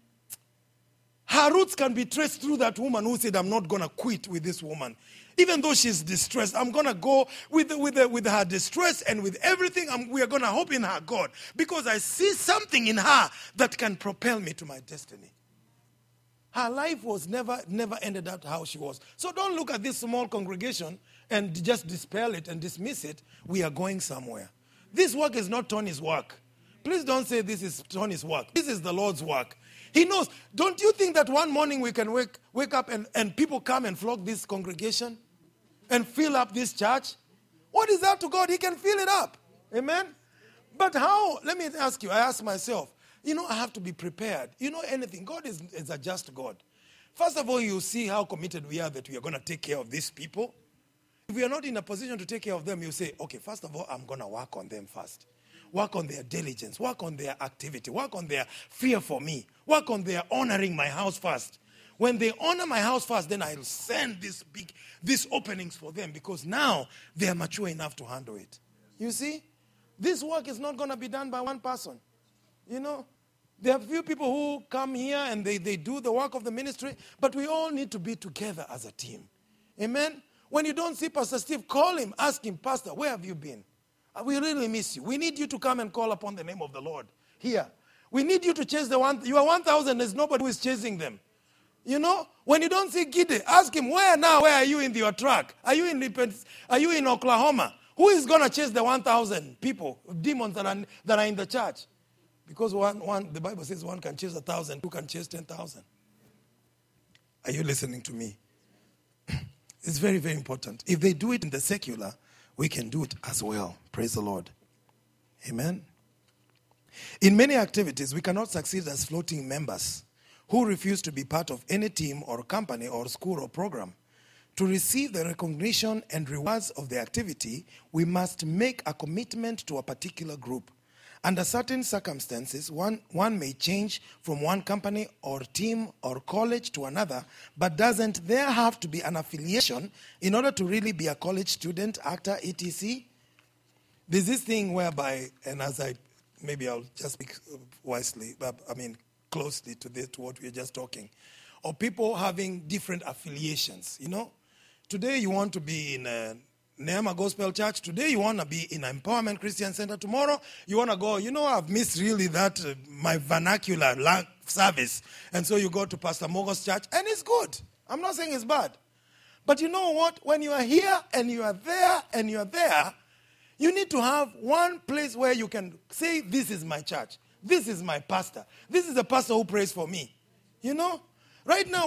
her roots can be traced through that woman who said, I'm not going to quit with this woman. Even though she's distressed, I'm going to go with her distress and with everything. We are going to hope in her God. Because I see something in her that can propel me to my destiny. Her life was never ended up how she was. So don't look at this small congregation and just dispel it and dismiss it. We are going somewhere. This work is not Tony's work. Please don't say this is Tony's work. This is the Lord's work. He knows. Don't you think that one morning we can wake up and people come and flock this congregation and fill up this church? What is that to God? He can fill it up. Amen? But how? Let me ask you. I ask myself. I have to be prepared. Anything. God is a just God. First of all, you see how committed we are that we are going to take care of these people. If we are not in a position to take care of them, you say, okay, first of all, I'm going to work on them first. Work on their diligence. Work on their activity. Work on their fear for me. Work on their honoring my house first. When they honor my house first, then I'll send these openings for them because now they are mature enough to handle it. You see? This work is not going to be done by one person. There are few people who come here and they do the work of the ministry, but we all need to be together as a team. Amen? When you don't see Pastor Steve, call him, ask him, Pastor, where have you been? We really miss you. We need you to come and call upon the name of the Lord here. We need you to chase you are 1,000, there's nobody who is chasing them. When you don't see Gide, ask him, where are you in your truck? Are you in Oklahoma? Who is going to chase the 1,000 people, demons that are in the church? Because the Bible says one can chase 1,000, two can chase 10,000. Are you listening to me? It's very, very important. If they do it in the secular, we can do it as well. Praise the Lord. Amen. In many activities, we cannot succeed as floating members who refuse to be part of any team or company or school or program. To receive the recognition and rewards of the activity, we must make a commitment to a particular group. Under certain circumstances, one may change from one company or team or college to another, but doesn't there have to be an affiliation in order to really be a college student, actor, etc.? There's this thing whereby, and maybe I'll just speak wisely, but closely to what we're just talking, or people having different affiliations, Today you want to be in Neema Gospel Church. Today you want to be in Empowerment Christian Center. Tomorrow you want to go, I've missed really that, my vernacular service. And so you go to Pastor Mogo's church, and it's good. I'm not saying it's bad. But you know what? When you are here and you are there and you are there, you need to have one place where you can say, this is my church. This is my pastor. This is the pastor who prays for me. Right now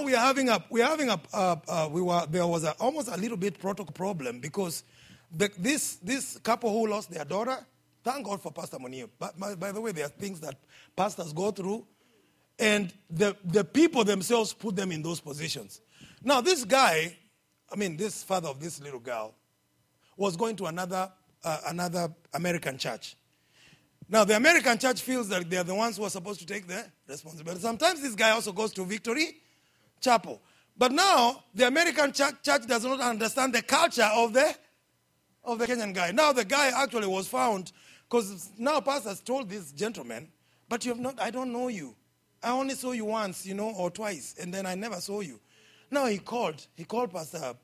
there was almost a little bit protocol problem because this couple who lost their daughter, thank God for Pastor Munio. But by the way, there are things that pastors go through, and the people themselves put them in those positions. Now this guy, this father of this little girl, was going to another American church. Now the American church feels that they are the ones who are supposed to take the responsibility. Sometimes this guy also goes to Victory Chapel. But now, the American church does not understand the culture of the Kenyan guy. Now, the guy actually was found, because now pastors told this gentleman, but I don't know you. I only saw you once, or twice, and then I never saw you. Now he called Pastor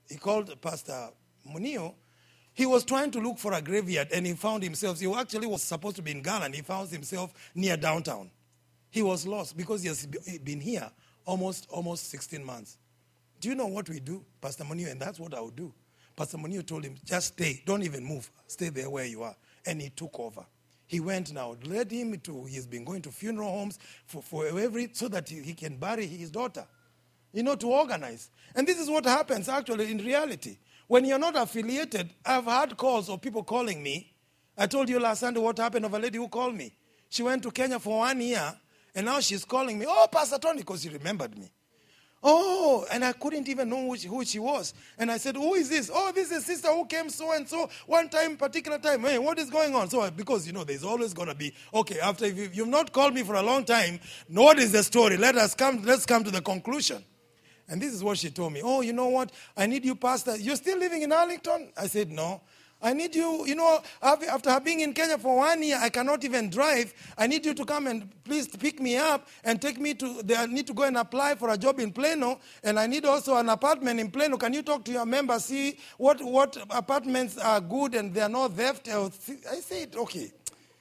Munio. He was trying to look for a graveyard, and he found himself, he actually was supposed to be in Ghana, and he found himself near downtown. He was lost because he has been here almost 16 months. Do you know what we do, Pastor Munio? And that's what I would do. Pastor Munio told him, just stay. Don't even move. Stay there where you are. And he took over. He went now, led him to, he's been going to funeral homes so that he can bury his daughter. To organize. And this is what happens actually in reality. When you're not affiliated, I've had calls of people calling me. I told you last Sunday what happened of a lady who called me. She went to Kenya for 1 year, and now she's calling me, oh, Pastor Tony, because she remembered me. Oh, and I couldn't even know who she was. And I said, who is this? Oh, this is a sister who came so-and-so one time, particular time. Hey, what is going on? So, because, there's always going to be, okay, after if you've not called me for a long time, what is the story? Let's come to the conclusion. And this is what she told me. Oh, you know what? I need you, Pastor. You're still living in Arlington? I said, no. I need you, after being in Kenya for 1 year, I cannot even drive. I need you to come and please pick me up and take me I need to go and apply for a job in Plano, and I need also an apartment in Plano. Can you talk to your members, see what apartments are good and they are not theft? I said, okay.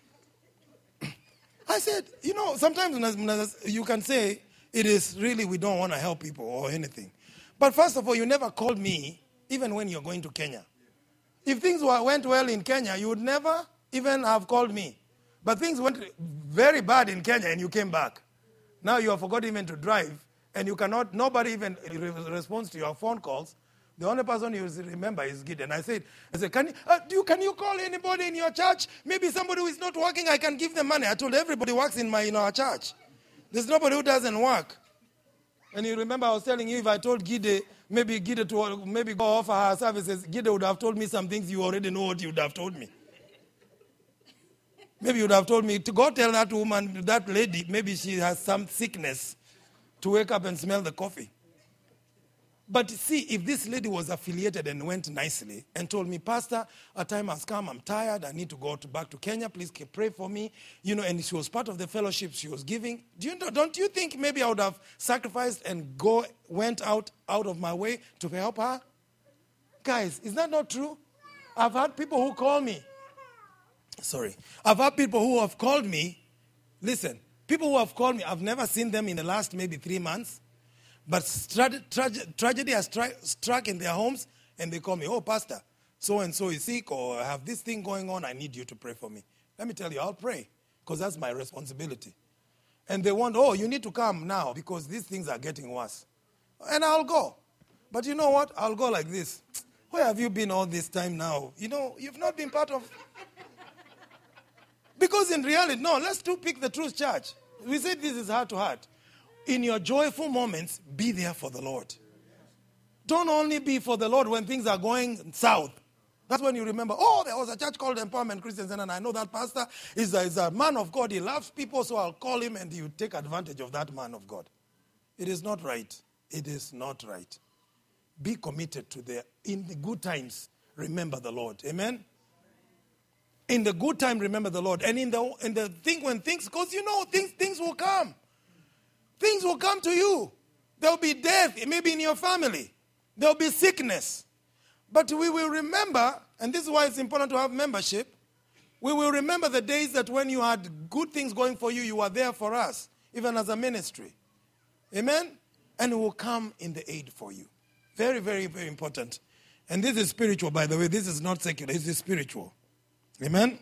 I said, sometimes you can say, it is really we don't want to help people or anything. But first of all, you never called me, even when you're going to Kenya. If things went well in Kenya, you would never even have called me. But things went very bad in Kenya and you came back. Now you have forgotten even to drive, and nobody even responds to your phone calls. The only person you remember is Gideon. I said, can you call anybody in your church? Maybe somebody who is not working, I can give them money. I told everybody works in our church. There's nobody who doesn't work. And you remember I was telling you, if I told Gide to maybe go offer her services, Gide would have told me some things you already know what you would have told me. Maybe you would have told me to go tell that woman, that lady, maybe she has some sickness, to wake up and smell the coffee. But see, if this lady was affiliated and went nicely and told me, Pastor, a time has come, I'm tired, I need to go back to Kenya, please pray for me. And she was part of the fellowship she was giving. Don't you think maybe I would have sacrificed and went out of my way to help her? Guys, is that not true? I've had people who call me. I've had people who have called me. Listen, people who have called me, I've never seen them in the last maybe 3 months. But tragedy has struck in their homes, and they call me, oh, Pastor, so-and-so is sick, or I have this thing going on, I need you to pray for me. Let me tell you, I'll pray, because that's my responsibility. And they want, oh, you need to come now, because these things are getting worse. And I'll go. But you know what? I'll go like this. Where have you been all this time now? You've not been part of... Because in reality, no, let's pick the truth, church. We said this is heart to heart. In your joyful moments, be there for the Lord. Don't only be for the Lord when things are going south. That's when you remember, oh, there was a church called Empowerment Christians, and I know that pastor is a man of God. He loves people, so I'll call him, and you take advantage of that man of God. It is not right. It is not right. Be committed in the good times, remember the Lord. Amen? In the good time, remember the Lord. And in the thing when things, because things will come. Things will come to you. There will be death, maybe in your family. There will be sickness. But we will remember, and this is why it's important to have membership, we will remember the days that when you had good things going for you, you were there for us, even as a ministry. Amen? And we will come in the aid for you. Very, very, very important. And this is spiritual, by the way. This is not secular. This is spiritual. Amen?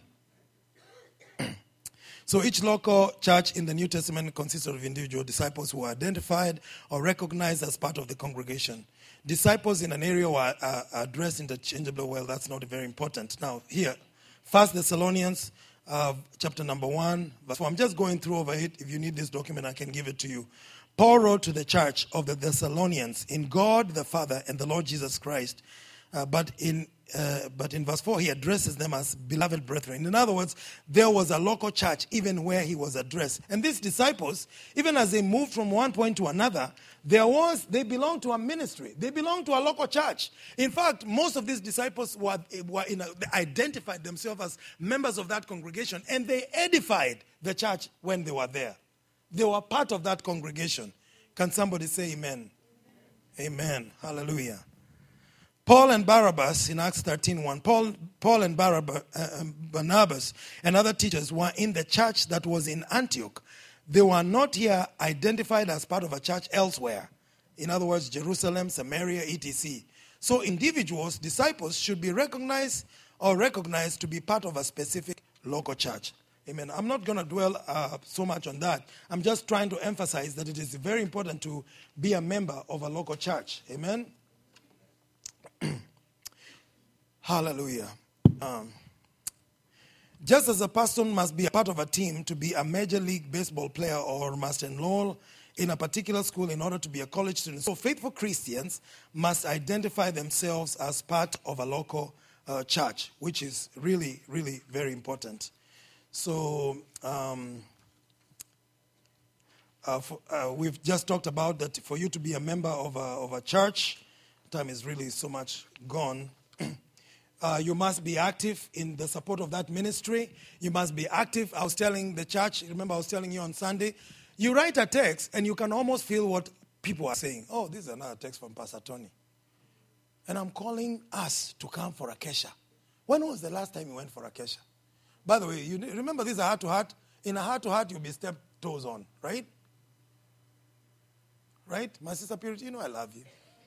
So each local church in the New Testament consists of individual disciples who are identified or recognized as part of the congregation. Disciples in an area are addressed interchangeably. Well, that's not very important. Now, here, 1 Thessalonians chapter number 1, verse 4. I'm just going through over it. If you need this document, I can give it to you. Paul wrote to the church of the Thessalonians in God the Father and the Lord Jesus Christ. But in verse 4, he addresses them as beloved brethren. In other words, there was a local church even where he was addressed. And these disciples, even as they moved from one point to another, they belonged to a ministry. They belonged to a local church. In fact, most of these disciples they identified themselves as members of that congregation, and they edified the church when they were there. They were part of that congregation. Can somebody say amen? Amen. Hallelujah. Paul and Barnabas in Acts 13:1. Paul and Barnabas and other teachers were in the church that was in Antioch. They were not here identified as part of a church elsewhere. In other words, Jerusalem, Samaria, etc. So individuals, disciples, should be recognized to be part of a specific local church. Amen. I'm not going to dwell so much on that. I'm just trying to emphasize that it is very important to be a member of a local church. Amen. Hallelujah. Um, just as a person must be a part of a team to be a major league baseball player or must enroll in a particular school in order to be a college student, so faithful Christians must identify themselves as part of a local church, which is really, really very important. So we've just talked about that for you to be a member of a church, time is really so much gone. You must be active in the support of that ministry. You must be active. I was telling the church, remember I was telling you on Sunday, you write a text and you can almost feel what people are saying. Oh, this is another text from Pastor Tony. And I'm calling us to come for a kesha. When was the last time you went for a kesha? By the way, you remember this is a heart-to-heart? In a heart-to-heart, you'll be stepped toes on, right? Right? My sister Purity, you know I love you.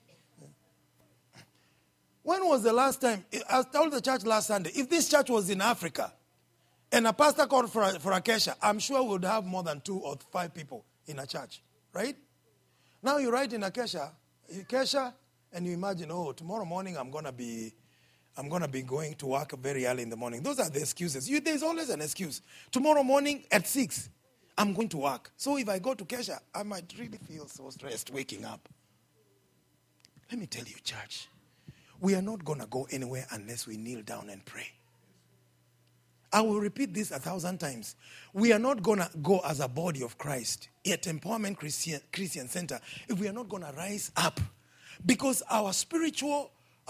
When was the last time? I told the church last Sunday, if this church was in Africa and a pastor called for a kesha, I'm sure we would have more than 2 or 5 people in a church, right? Now you write in a kesha, and you imagine, oh, tomorrow morning I'm going to be going to work very early in the morning. Those are the excuses. There's always an excuse. Tomorrow morning at 6, I'm going to work. So if I go to kesha, I might really feel so stressed waking up. Let me tell you, church, we are not going to go anywhere unless we kneel down and pray. I will repeat this 1,000 times. We are not going to go as a body of Christ at Empowerment Christian Center if we are not going to rise up. Because our spiritual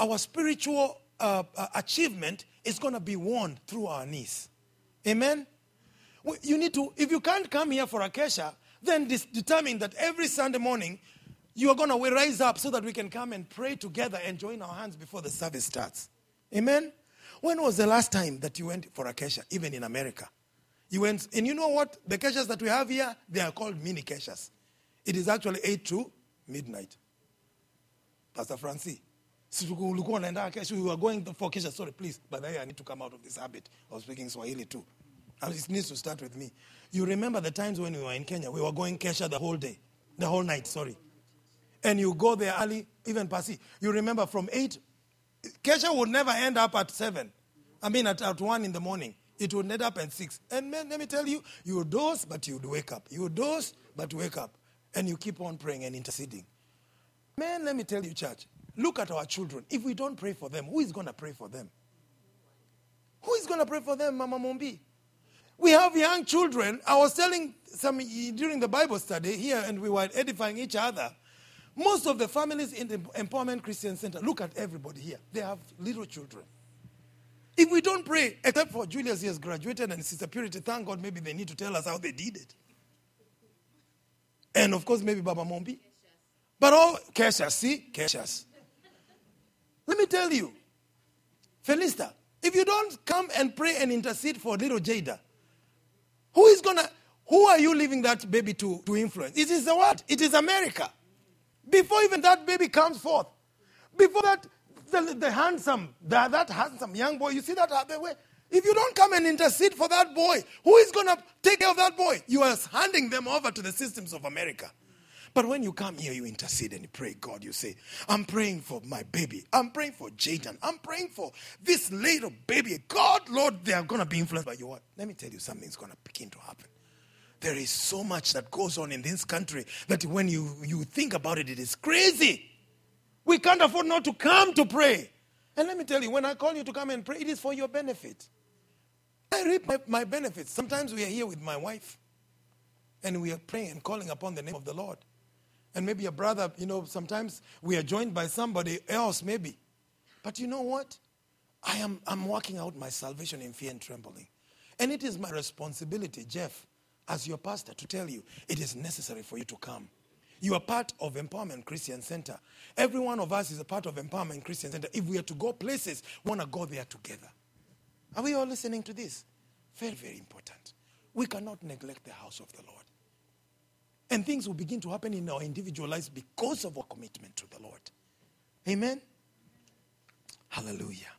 achievement is going to be won through our knees. Amen? You need to, if you can't come here for a kesha, then determine that every Sunday morning you are going to rise up so that we can come and pray together and join our hands before the service starts. Amen? When was the last time that you went for a kesha, even in America? You went, and you know what? The keshas that we have here, they are called mini keshas. It is actually 8 to midnight. Pastor Francis, we were going for kesha. Sorry, please, but I need to come out of this habit of speaking Swahili too. And it needs to start with me. You remember the times when we were in Kenya, we were going kesha the whole night, sorry. And you go there early, even Pasi. You remember from 8, kesha would never end up at 7. At 1 in the morning. It would end up at 6. And man, let me tell you, you would doze, but you would wake up. You would doze, but wake up. And you keep on praying and interceding. Man, let me tell you, church, look at our children. If we don't pray for them, who is going to pray for them? Who is going to pray for them, Mama Mombi? We have young children. I was telling some during the Bible study here, and we were edifying each other. Most of the families in the Empowerment Christian Center, look at everybody here. They have little children. If we don't pray, except for Julius, he has graduated, and Sister Purity, thank God, maybe they need to tell us how they did it. And of course, maybe Baba Mombi. But all keshas. Let me tell you, Felista, if you don't come and pray and intercede for little Jada, who are you leaving that baby to influence? It is the what? It is America. Before even that baby comes forth, before that, that handsome young boy, you see that the way? If you don't come and intercede for that boy, who is going to take care of that boy? You are handing them over to the systems of America. But when you come here, you intercede and you pray, God, you say, I'm praying for my baby. I'm praying for Jaden. I'm praying for this little baby. God, Lord, they are going to be influenced by your word. Let me tell you, something's going to begin to happen. There is so much that goes on in this country that when you think about it, it is crazy. We can't afford not to come to pray. And let me tell you, when I call you to come and pray, it is for your benefit. I reap my benefits. Sometimes we are here with my wife, and we are praying and calling upon the name of the Lord. And maybe a brother, sometimes we are joined by somebody else, maybe. But you know what? I'm working out my salvation in fear and trembling. And it is my responsibility, Jeff, as your pastor, to tell you, it is necessary for you to come. You are part of Empowerment Christian Center. Every one of us is a part of Empowerment Christian Center. If we are to go places, we want to go there together. Are we all listening to this? Very, very important. We cannot neglect the house of the Lord. And things will begin to happen in our individual lives because of our commitment to the Lord. Amen? Hallelujah.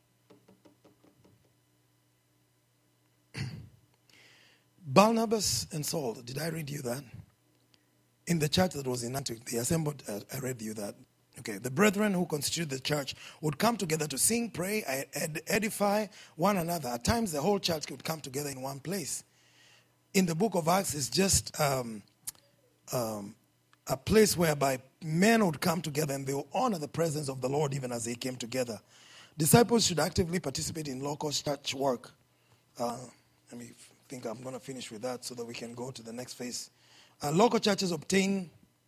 Barnabas and Saul, did I read you that? In the church that was in Antioch, they assembled, I read you that. Okay, the brethren who constitute the church would come together to sing, pray, edify one another. At times, the whole church would come together in one place. In the book of Acts, it's just a place whereby men would come together and they will honor the presence of the Lord even as they came together. Disciples should actively participate in local church work. Let me think I'm going to finish with that so that we can go to the next phase. Local churches obtain...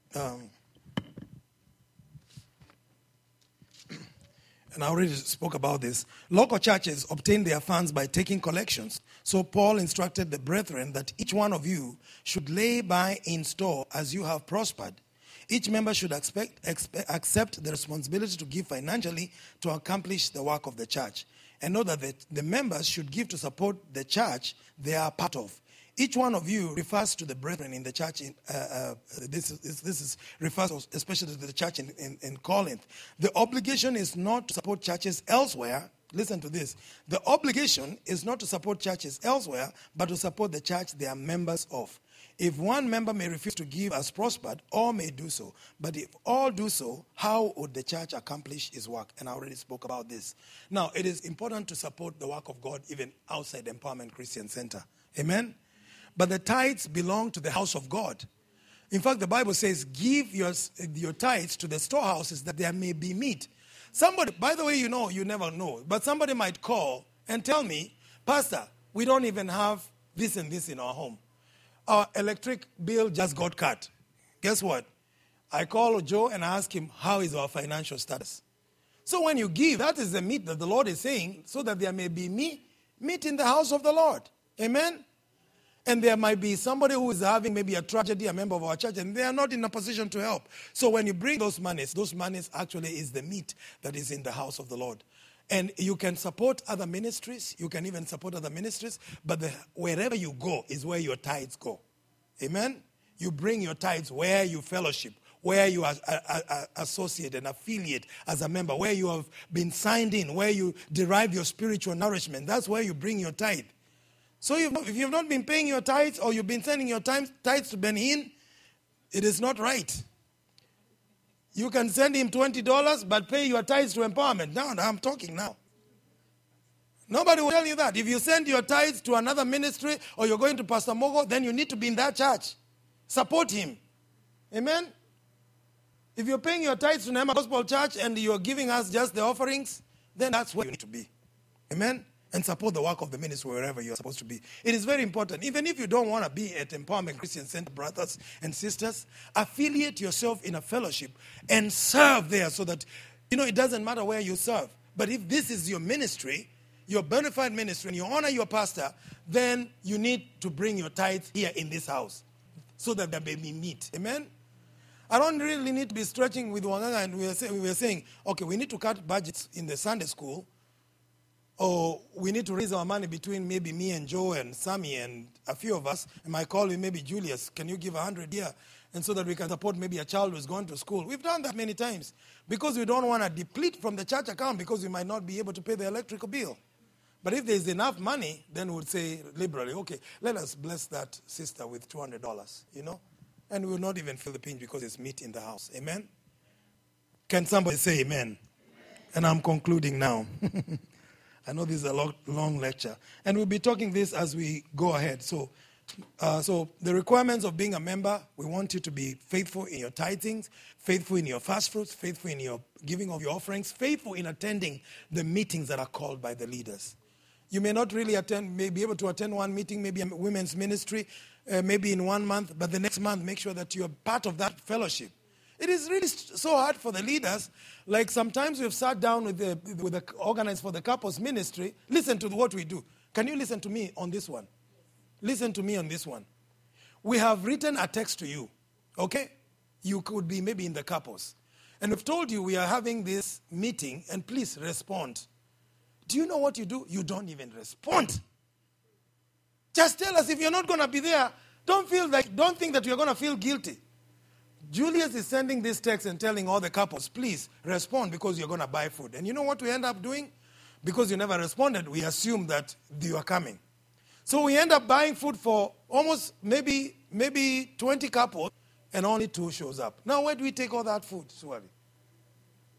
and I already spoke about this. Local churches obtain their funds by taking collections. So Paul instructed the brethren that each one of you should lay by in store as you have prospered. Each member should accept the responsibility to give financially to accomplish the work of the church. And know that the members should give to support the church they are part of. Each one of you refers to the brethren in the church. This refers especially to the church in Corinth. The obligation is not to support churches elsewhere. Listen to this. The obligation is not to support churches elsewhere, but to support the church they are members of. If one member may refuse to give as prospered, all may do so. But if all do so, how would the church accomplish its work? And I already spoke about this. Now, it is important to support the work of God even outside Empowerment Christian Center. Amen? But the tithes belong to the house of God. In fact, the Bible says, give your tithes to the storehouses that there may be meat. Somebody, by the way, you never know. But somebody might call and tell me, Pastor, we don't even have this and this in our home. Our electric bill just got cut. Guess what? I call Joe and I ask him, how is our financial status? So when you give, that is the meat that the Lord is saying, so that there may be meat in the house of the Lord. Amen? And there might be somebody who is having maybe a tragedy, a member of our church, and they are not in a position to help. So when you bring those monies actually is the meat that is in the house of the Lord. And you can support other ministries. You can even support other ministries. But wherever you go is where your tithes go. Amen? You bring your tithes where you fellowship, where you are associate and affiliate as a member, where you have been signed in, where you derive your spiritual nourishment. That's where you bring your tithe. So if you've not been paying your tithes or you've been sending your tithes to Ben Hinn, it is not right. You can send him $20, but pay your tithes to Empowerment. Now, I'm talking now. Nobody will tell you that. If you send your tithes to another ministry or you're going to Pastor Mogo, then you need to be in that church. Support him. Amen? If you're paying your tithes to Neema Gospel Church and you're giving us just the offerings, then that's where you need to be. Amen? And support the work of the ministry wherever you're supposed to be. It is very important. Even if you don't want to be at Empowerment Christian Center, brothers and sisters, affiliate yourself in a fellowship and serve there so that, it doesn't matter where you serve. But if this is your ministry, your bona fide ministry, and you honor your pastor, then you need to bring your tithes here in this house so that there may be meat. Amen? I don't really need to be stretching with Wanganga, and we were saying, okay, we need to cut budgets in the Sunday school, or we need to raise our money between maybe me and Joe and Sammy and a few of us. And I call you maybe Julius, can you give 100 here? And so that we can support maybe a child who's going to school. We've done that many times because we don't want to deplete from the church account because we might not be able to pay the electrical bill. But if there's enough money, then we would say liberally, okay, let us bless that sister with $200, And we will not even feel the pinch because it's meat in the house. Amen? Can somebody say amen? And I'm concluding now. I know this is a long lecture. And we'll be talking this as we go ahead. So the requirements of being a member, we want you to be faithful in your tithings, faithful in your fast fruits, faithful in your giving of your offerings, faithful in attending the meetings that are called by the leaders. You may not really be able to attend one meeting, maybe a women's ministry, maybe in 1 month, but the next month make sure that you're part of that fellowship. It is really so hard for the leaders. Like sometimes we've sat down with the organizers for the couples ministry. Listen to what we do. Can you listen to me on this one? Listen to me on this one. We have written a text to you, okay? You could be maybe in the couples. And we've told you we are having this meeting and please respond. Do you know what you do? You don't even respond. Just tell us if you're not going to be there. Don't think that you're going to feel guilty. Julius is sending this text and telling all the couples, please respond because you're going to buy food. And you know what we end up doing? Because you never responded, we assume that you are coming. So we end up buying food for almost maybe 20 couples and only 2 shows up. Now where do we take all that food, Suwali?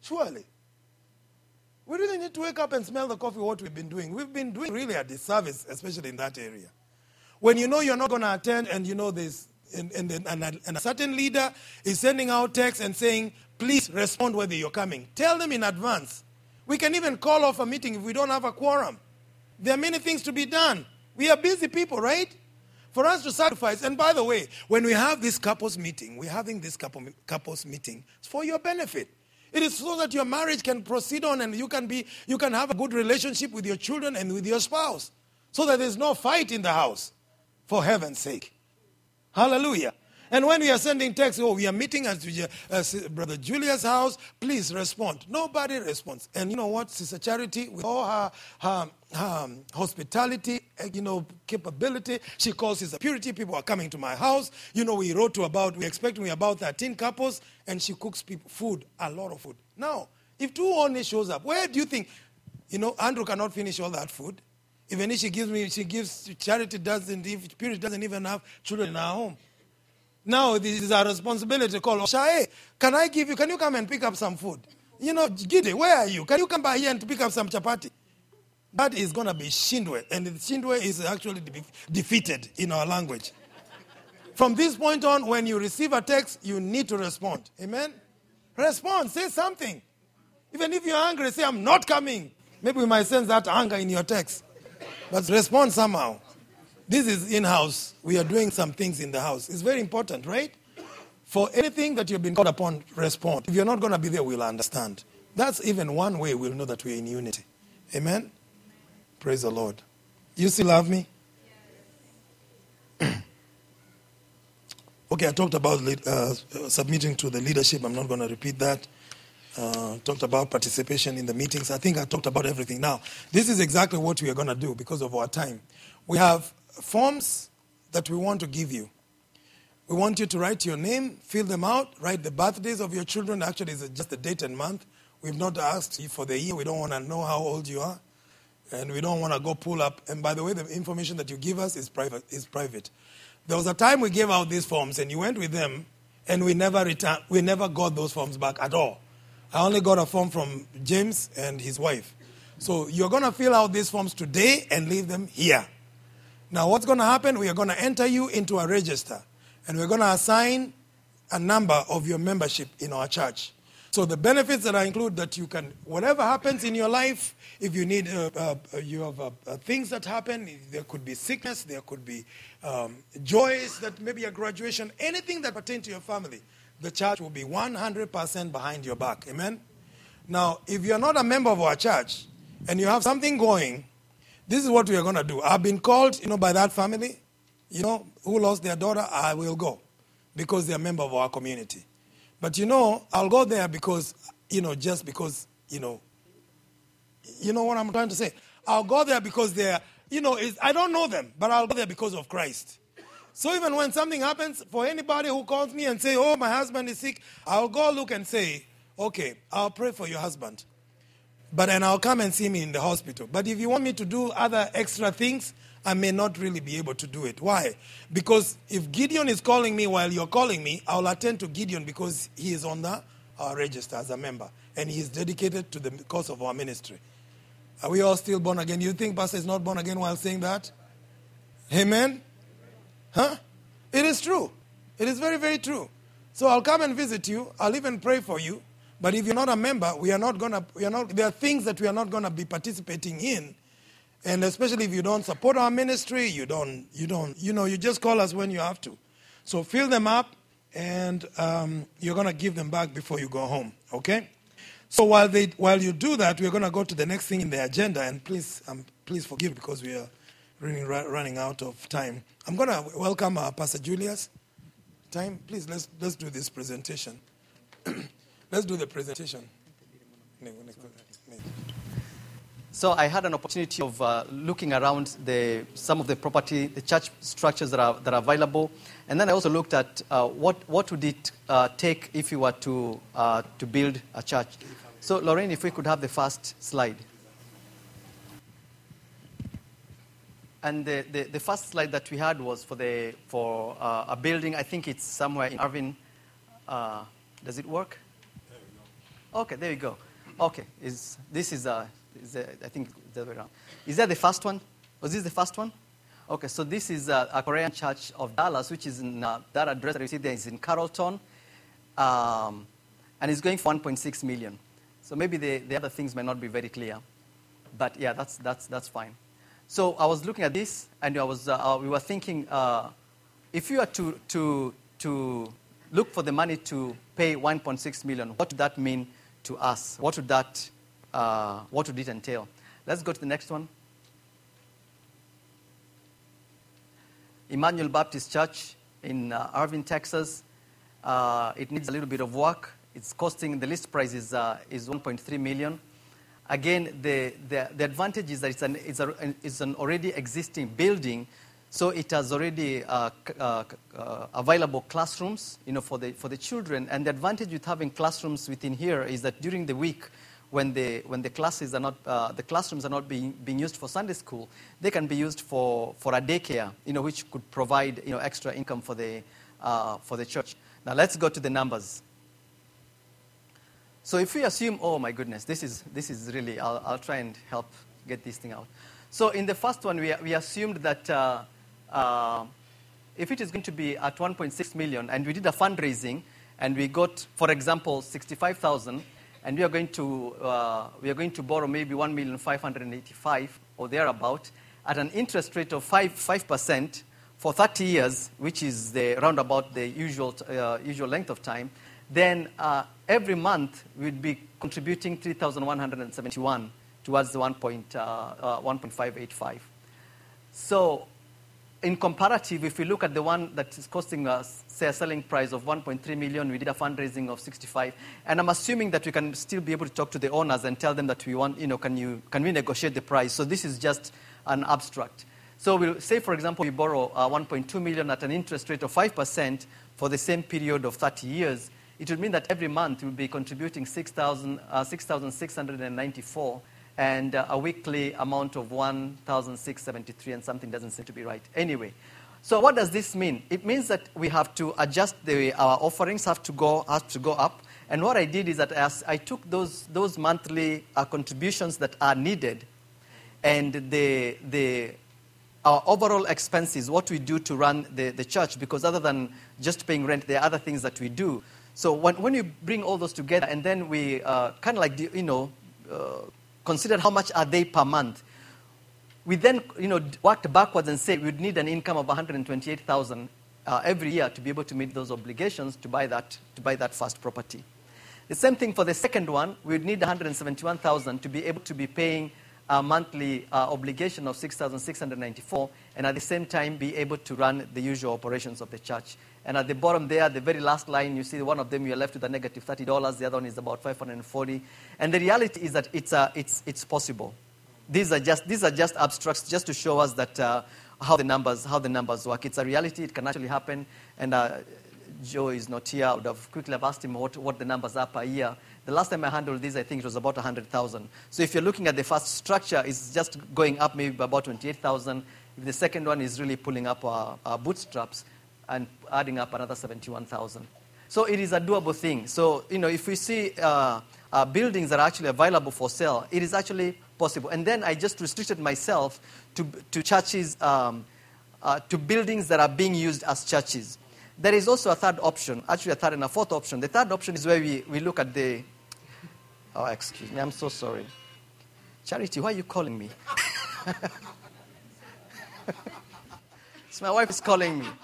Surely. We really need to wake up and smell the coffee, what we've been doing. We've been doing really a disservice, especially in that area. When you know you're not going to attend and you know this, and a certain leader is sending out texts and saying, please respond whether you're coming. Tell them in advance. We can even call off a meeting if we don't have a quorum. There are many things to be done. We are busy people, right? For us to sacrifice. And by the way, when we have this couples meeting, we're having this couples meeting, it's for your benefit. It is so that your marriage can proceed on and you can have a good relationship with your children and with your spouse. So that there's no fight in the house. For heaven's sake. Hallelujah. And when we are sending texts, we are meeting at Brother Julia's house, please respond. Nobody responds. And you know what? Sister Charity, with all her hospitality, capability, she calls Sister Purity. People are coming to my house. We expecting about 13 couples, and she cooks people food, a lot of food. Now, if 2 only shows up, where do you think, Andrew cannot finish all that food? Even if she gives, Charity Purity doesn't even have children in our home. Now, this is our responsibility to call, Shae, can you come and pick up some food? Gide, where are you? Can you come by here and pick up some chapati? That is going to be Shindwe. And Shindwe is actually defeated in our language. From this point on, when you receive a text, you need to respond. Amen? Respond. Say something. Even if you're angry, say, I'm not coming. Maybe we might sense that anger in your text. But respond somehow. This is in-house. We are doing some things in the house. It's very important, right? For anything that you've been called upon, respond. If you're not going to be there, we'll understand. That's even one way we'll know that we're in unity. Amen? Praise the Lord. You still love me? Okay, I talked about submitting to the leadership. I'm not going to repeat that. Talked about participation in the meetings. I think I talked about everything. Now, this is exactly what we are going to do because of our time. We have forms that we want to give you. We want you to write your name, fill them out, write the birthdays of your children. Actually, it's just the date and month. We've not asked you for the year. We don't want to know how old you are. And we don't want to go pull up. And by the way, the information that you give us is private. There was a time we gave out these forms and you went with them and we never got those forms back at all. I only got a form from James and his wife. So you're going to fill out these forms today and leave them here. Now what's going to happen? We are going to enter you into a register. And we're going to assign a number of your membership in our church. So the benefits that I include that you can, whatever happens in your life, if you need, you have things that happen, there could be sickness, there could be joys, that maybe a graduation, anything that pertains to your family, the church will be 100% behind your back. Amen? Now, if you're not a member of our church and you have something going, this is what we are going to do. I've been called, by that family, who lost their daughter, I will go because they're a member of our community. But I'll go there because, just because, you know what I'm trying to say. I'll go there because they're, I don't know them, but I'll go there because of Christ. So even when something happens, for anybody who calls me and say, oh, my husband is sick, I'll go look and say, okay, I'll pray for your husband. And I'll come and see me in the hospital. But if you want me to do other extra things, I may not really be able to do it. Why? Because if Gideon is calling me while you're calling me, I'll attend to Gideon because he is on our register as a member. And he is dedicated to the cause of our ministry. Are we all still born again? You think Pastor is not born again while saying that? Amen? Huh? It is true. It is very, very true. So I'll come and visit you. I'll even pray for you. But if you're not a member, there are things that we are not going to be participating in. And especially if you don't support our ministry, you just call us when you have to. So fill them up and you're going to give them back before you go home. Okay? So while you do that, we're going to go to the next thing in the agenda. And please forgive because we are really running out of time. I'm going to welcome Pastor Julius. Please, let's do this presentation. Let's do the presentation. So I had an opportunity of looking around some of the property, the church structures that are available, and then I also looked at what would it take if you were to build a church. So Lorraine, if we could have the first slide. And the first slide that we had was for a building. I think it's somewhere in Irvine. Does it work? Okay, there you go. Okay, I think the other way around. Is that the first one? Was this the first one? Okay, so this is a Korean church of Dallas, which is in that address that you see there is in Carrollton, and it's going for 1.6 million. So maybe the other things may not be very clear, but yeah, that's fine. So I was looking at this, and we were thinking, if you are to look for the money to pay 1.6 million, what would that mean to us? What would it entail? Let's go to the next one. Emmanuel Baptist Church in Irving, Texas. It needs a little bit of work. It's costing, the list price is 1.3 million. Again, the advantage is that it's an already existing building, so it has already available classrooms, for the children. And the advantage with having classrooms within here is that during the week, when the classes are not, the classrooms are not being used for Sunday school, they can be used for a daycare, which could provide extra income for the church. Now let's go to the numbers. So if we assume, oh my goodness, this is really, I'll try and help get this thing out. So in the first one, we assumed that if it is going to be at 1.6 million, and we did a fundraising, and we got, for example, 65,000. And we are going to borrow maybe 1,585,000 or thereabout at an interest rate of 5% for 30 years, which is round about the usual length of time. Then every month we'd be contributing 3,171 towards the 1.585. So in comparative, if we look at the one that is costing us, say, a selling price of 1.3 million, we did a fundraising of 65, and I'm assuming that we can still be able to talk to the owners and tell them that we want, can we negotiate the price? So this is just an abstract. So we'll say, for example, we borrow 1.2 million at an interest rate of 5% for the same period of 30 years. It would mean that every month we'll be contributing 6,694. And a weekly amount of 1,673, and something doesn't seem to be right. Anyway, so what does this mean? It means that we have to adjust our offerings have to go up. And what I did is that I took those monthly contributions that are needed, and our overall expenses, what we do to run the church, because other than just paying rent, there are other things that we do. So when you bring all those together, and then we kind of like consider how much are they per month. We then, worked backwards and say we'd need an income of 128,000 every year to be able to meet those obligations to buy that first property. The same thing for the second one. We'd need 171,000 to be able to be paying a monthly obligation of 6,694, and at the same time be able to run the usual operations of the church. And at the bottom there, the very last line, you see one of them, you're left with a negative $30. The other one is about $540. And the reality is that it's possible. These are just abstracts, just to show us that how the numbers work. It's a reality. It can actually happen. And Joe is not here. I would have quickly asked him what the numbers are per year. The last time I handled this, I think it was about 100,000. So if you're looking at the first structure, it's just going up maybe by about 28,000. If the second one is really pulling up our bootstraps and adding up another 71,000. So it is a doable thing. So, if we see buildings that are actually available for sale, it is actually possible. And then I just restricted myself to churches, to buildings that are being used as churches. There is also a third option, actually a third and a fourth option. The third option is where we look at oh, excuse me, I'm so sorry. Charity, why are you calling me? So my wife is calling me.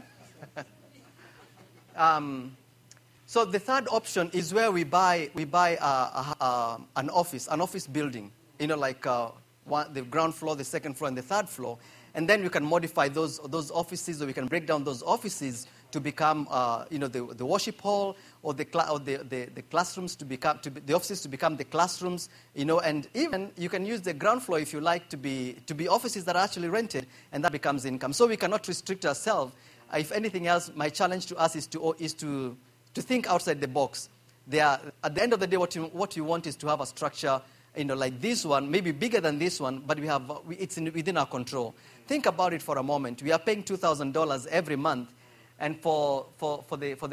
So the third option is where we buy an office building, the ground floor, the second floor, and the third floor, and then we can modify those offices, or we can break down those offices to become, the worship hall, or the classrooms the offices to become the classrooms, and even you can use the ground floor if you like to be offices that are actually rented, and that becomes income. So we cannot restrict ourselves. If anything else, my challenge to us is to think outside the box. At the end of the day, what you want is to have a structure, like this one, maybe bigger than this one, but it's within our control. Think about it for a moment. We are paying $2,000 every month, and for the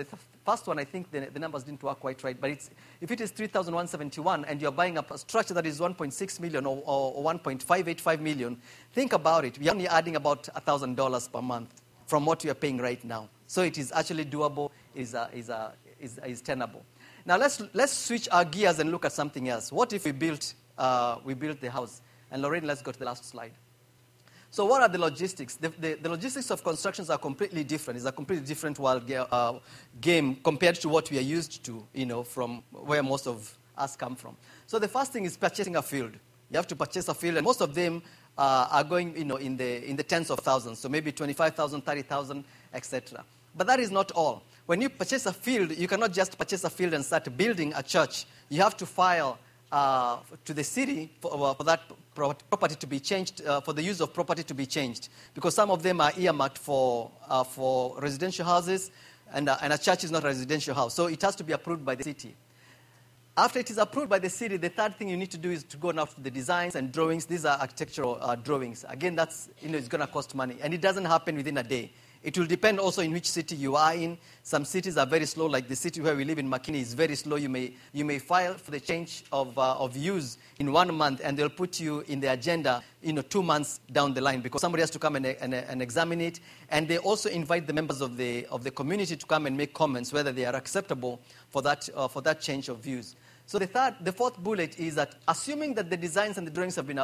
first one, I think the numbers didn't work quite right. But if it is 3,171 and you're buying a structure that is 1.6 million or 1.585 million, think about it. We're only adding about $1,000 per month from what you are paying right now. So it is actually doable, is tenable. Now let's switch our gears and look at something else. What if we built the house? And Lorraine, let's go to the last slide. So what are the logistics? The logistics of constructions are completely different. It's a completely different game compared to what we are used to, from where most of us come from. So the first thing is purchasing a field. You have to purchase a field, and most of them are going, in the tens of thousands. So maybe 25,000, 30,000, etc. But that is not all. When you purchase a field, you cannot just purchase a field and start building a church. You have to file to the city for that property to be changed, for the use of property to be changed, because some of them are earmarked for residential houses, and a church is not a residential house, so it has to be approved by the city. After it is approved by the city, the third thing you need to do is to go now to the designs and drawings. These are architectural drawings. Again, that's it's going to cost money, and it doesn't happen within a day. It will depend also in which city you are in. Some cities are very slow, like the city where we live in McKinney is very slow. You may file for the change of use in 1 month, and they'll put you in the agenda 2 months down the line, because somebody has to come and examine it. And they also invite the members of the community to come and make comments whether they are acceptable for that change of use. So the fourth bullet is that assuming that the designs and the drawings have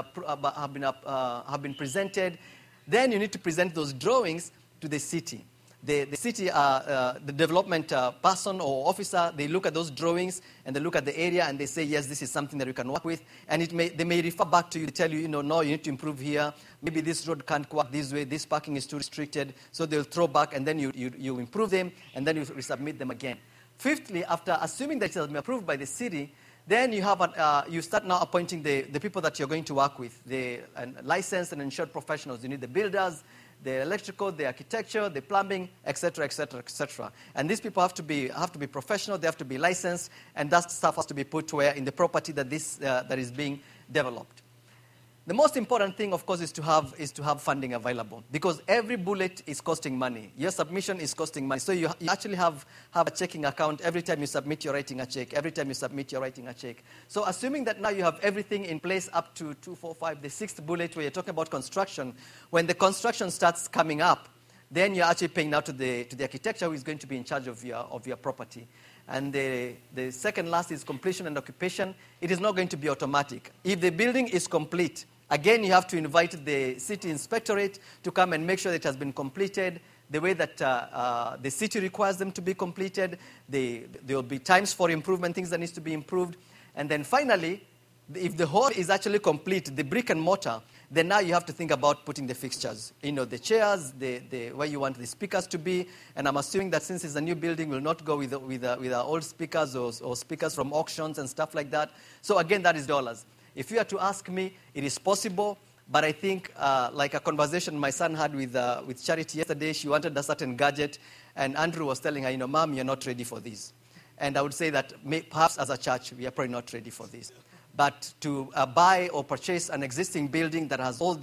been presented, then you need to present those drawings to the city. The city, the development person or officer, they look at those drawings and they look at the area and they say, yes, this is something that we can work with. And they may refer back to you, tell you, no, you need to improve here. Maybe this road can't work this way. This parking is too restricted. So they'll throw back, and then you improve them, and then you resubmit them again. Fifthly, after assuming that it has been approved by the city, then you start now appointing the people that you're going to work with, the licensed and insured professionals. You need the builders, the electrical, the architecture, the plumbing, etc., etc., etc. And these people have to be professional. They have to be licensed, and that stuff has to be put where in the property that is being developed. The most important thing, of course, is to have funding available, because every bullet is costing money. Your submission is costing money. So you actually have a checking account every time you submit, you're writing a check. Every time you submit, you're writing a check. So assuming that now you have everything in place up to 2, 4, 5, the sixth bullet where you're talking about construction, when the construction starts coming up, then you're actually paying now to the architecture who is going to be in charge of your property. And the second last is completion and occupation. It is not going to be automatic. If the building is complete, again, you have to invite the city inspectorate to come and make sure that it has been completed the way that the city requires them to be completed. There will be times for improvement, things that need to be improved. And then finally, if the whole is actually complete, the brick and mortar, then now you have to think about putting the fixtures. The chairs, where you want the speakers to be. And I'm assuming that since it's a new building, we'll not go with our old speakers or speakers from auctions and stuff like that. So again, that is dollars. If you are to ask me, it is possible. But I think, like a conversation my son had with Charity yesterday, she wanted a certain gadget. And Andrew was telling her, Mom, you're not ready for this. And I would say that perhaps as a church, we are probably not ready for this. But to buy or purchase an existing building that has all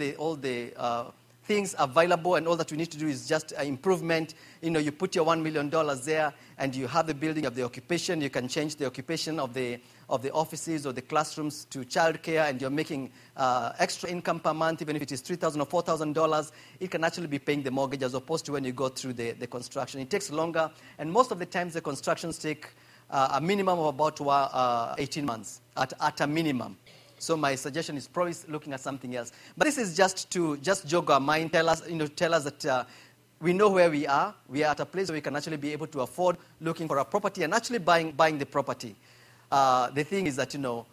the things available, and all that we need to do is just improvement. You put your $1 million there, and you have the building of the occupation. You can change the occupation of the offices or the classrooms to childcare, and you're making extra income per month, even if it is $3,000 or $4,000. It can actually be paying the mortgage, as opposed to when you go through the construction. It takes longer, and most of the times the constructions take a minimum of about 18 months at a minimum. So my suggestion is probably looking at something else. But this is just to jog our mind, tell us that we know where we are. We are at a place where we can actually be able to afford looking for a property and actually buying the property. The thing is that,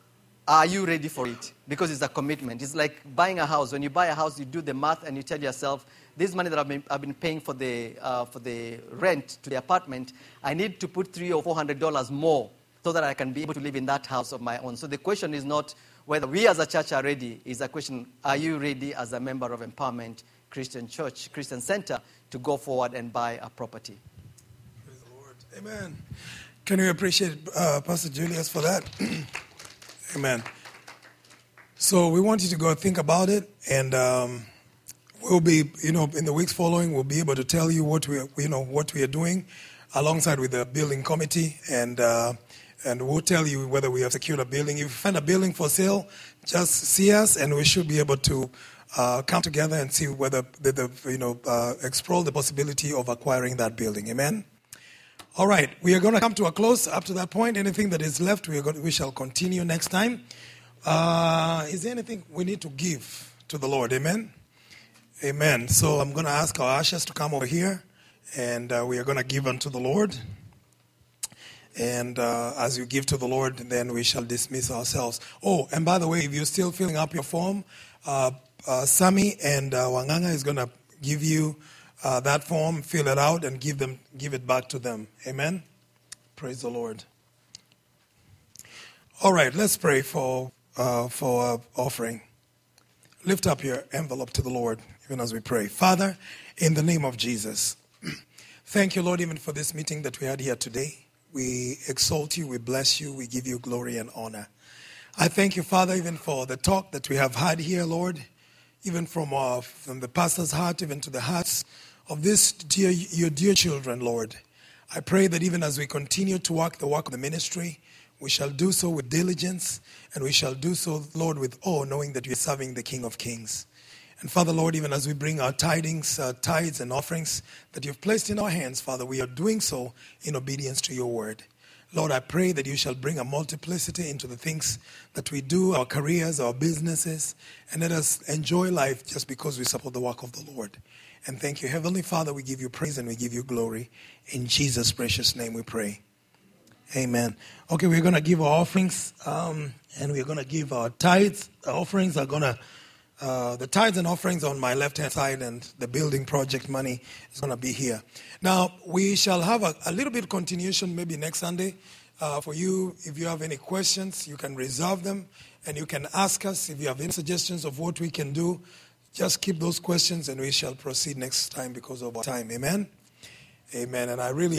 are you ready for it? Because it's a commitment. It's like buying a house. When you buy a house, you do the math and you tell yourself, this money that I've been paying for the rent to the apartment, I need to put $300 or $400 more so that I can be able to live in that house of my own. So the question is not whether we as a church are ready. It's a question, are you ready as a member of Empowerment Christian Church, Christian Center, to go forward and buy a property? Praise the Lord. Amen. Can we appreciate Pastor Julius for that? Amen. So we want you to go think about it, and we'll be, in the weeks following, we'll be able to tell you what we are doing. alongside with the building committee, and we'll tell you whether we have secured a building. If you find a building for sale, just see us, and we should be able to come together and see whether explore the possibility of acquiring that building. Amen. All right, we are going to come to a close. Up to that point, anything that is left, we shall continue next time. Is there anything we need to give to the Lord? Amen. Amen. So I'm going to ask our ushers to come over here, and we are going to give unto the Lord. And as you give to the Lord, then we shall dismiss ourselves. Oh, and by the way, if you're still filling up your form, Sami and Wanganga is going to give you that form, fill it out, and give it back to them. Amen. Praise the Lord. All right, let's pray for offering. Lift up your envelope to the Lord, even as we pray. Father, in the name of Jesus, thank you, Lord, even for this meeting that we had here today. We exalt you, we bless you, we give you glory and honor. I thank you, Father, even for the talk that we have had here, Lord, even from the pastor's heart, even to the hearts of your dear children, Lord. I pray that even as we continue to walk the walk of the ministry, we shall do so with diligence, and we shall do so, Lord, with awe, knowing that we are serving the King of Kings. And Father, Lord, even as we bring our tithes and offerings that you've placed in our hands, Father, we are doing so in obedience to your word. Lord, I pray that you shall bring a multiplicity into the things that we do, our careers, our businesses, and let us enjoy life just because we support the work of the Lord. And thank you, Heavenly Father, we give you praise and we give you glory. In Jesus' precious name we pray. Amen. Okay, we're going to give our offerings, and we're going to give our tithes. Our offerings are going to, the tithes and offerings on my left-hand side, and the building project money is going to be here. Now, we shall have a little bit of continuation maybe next Sunday. For you, if you have any questions, you can reserve them, and you can ask us if you have any suggestions of what we can do. Just keep those questions, and we shall proceed next time because of our time. Amen? Amen. And I really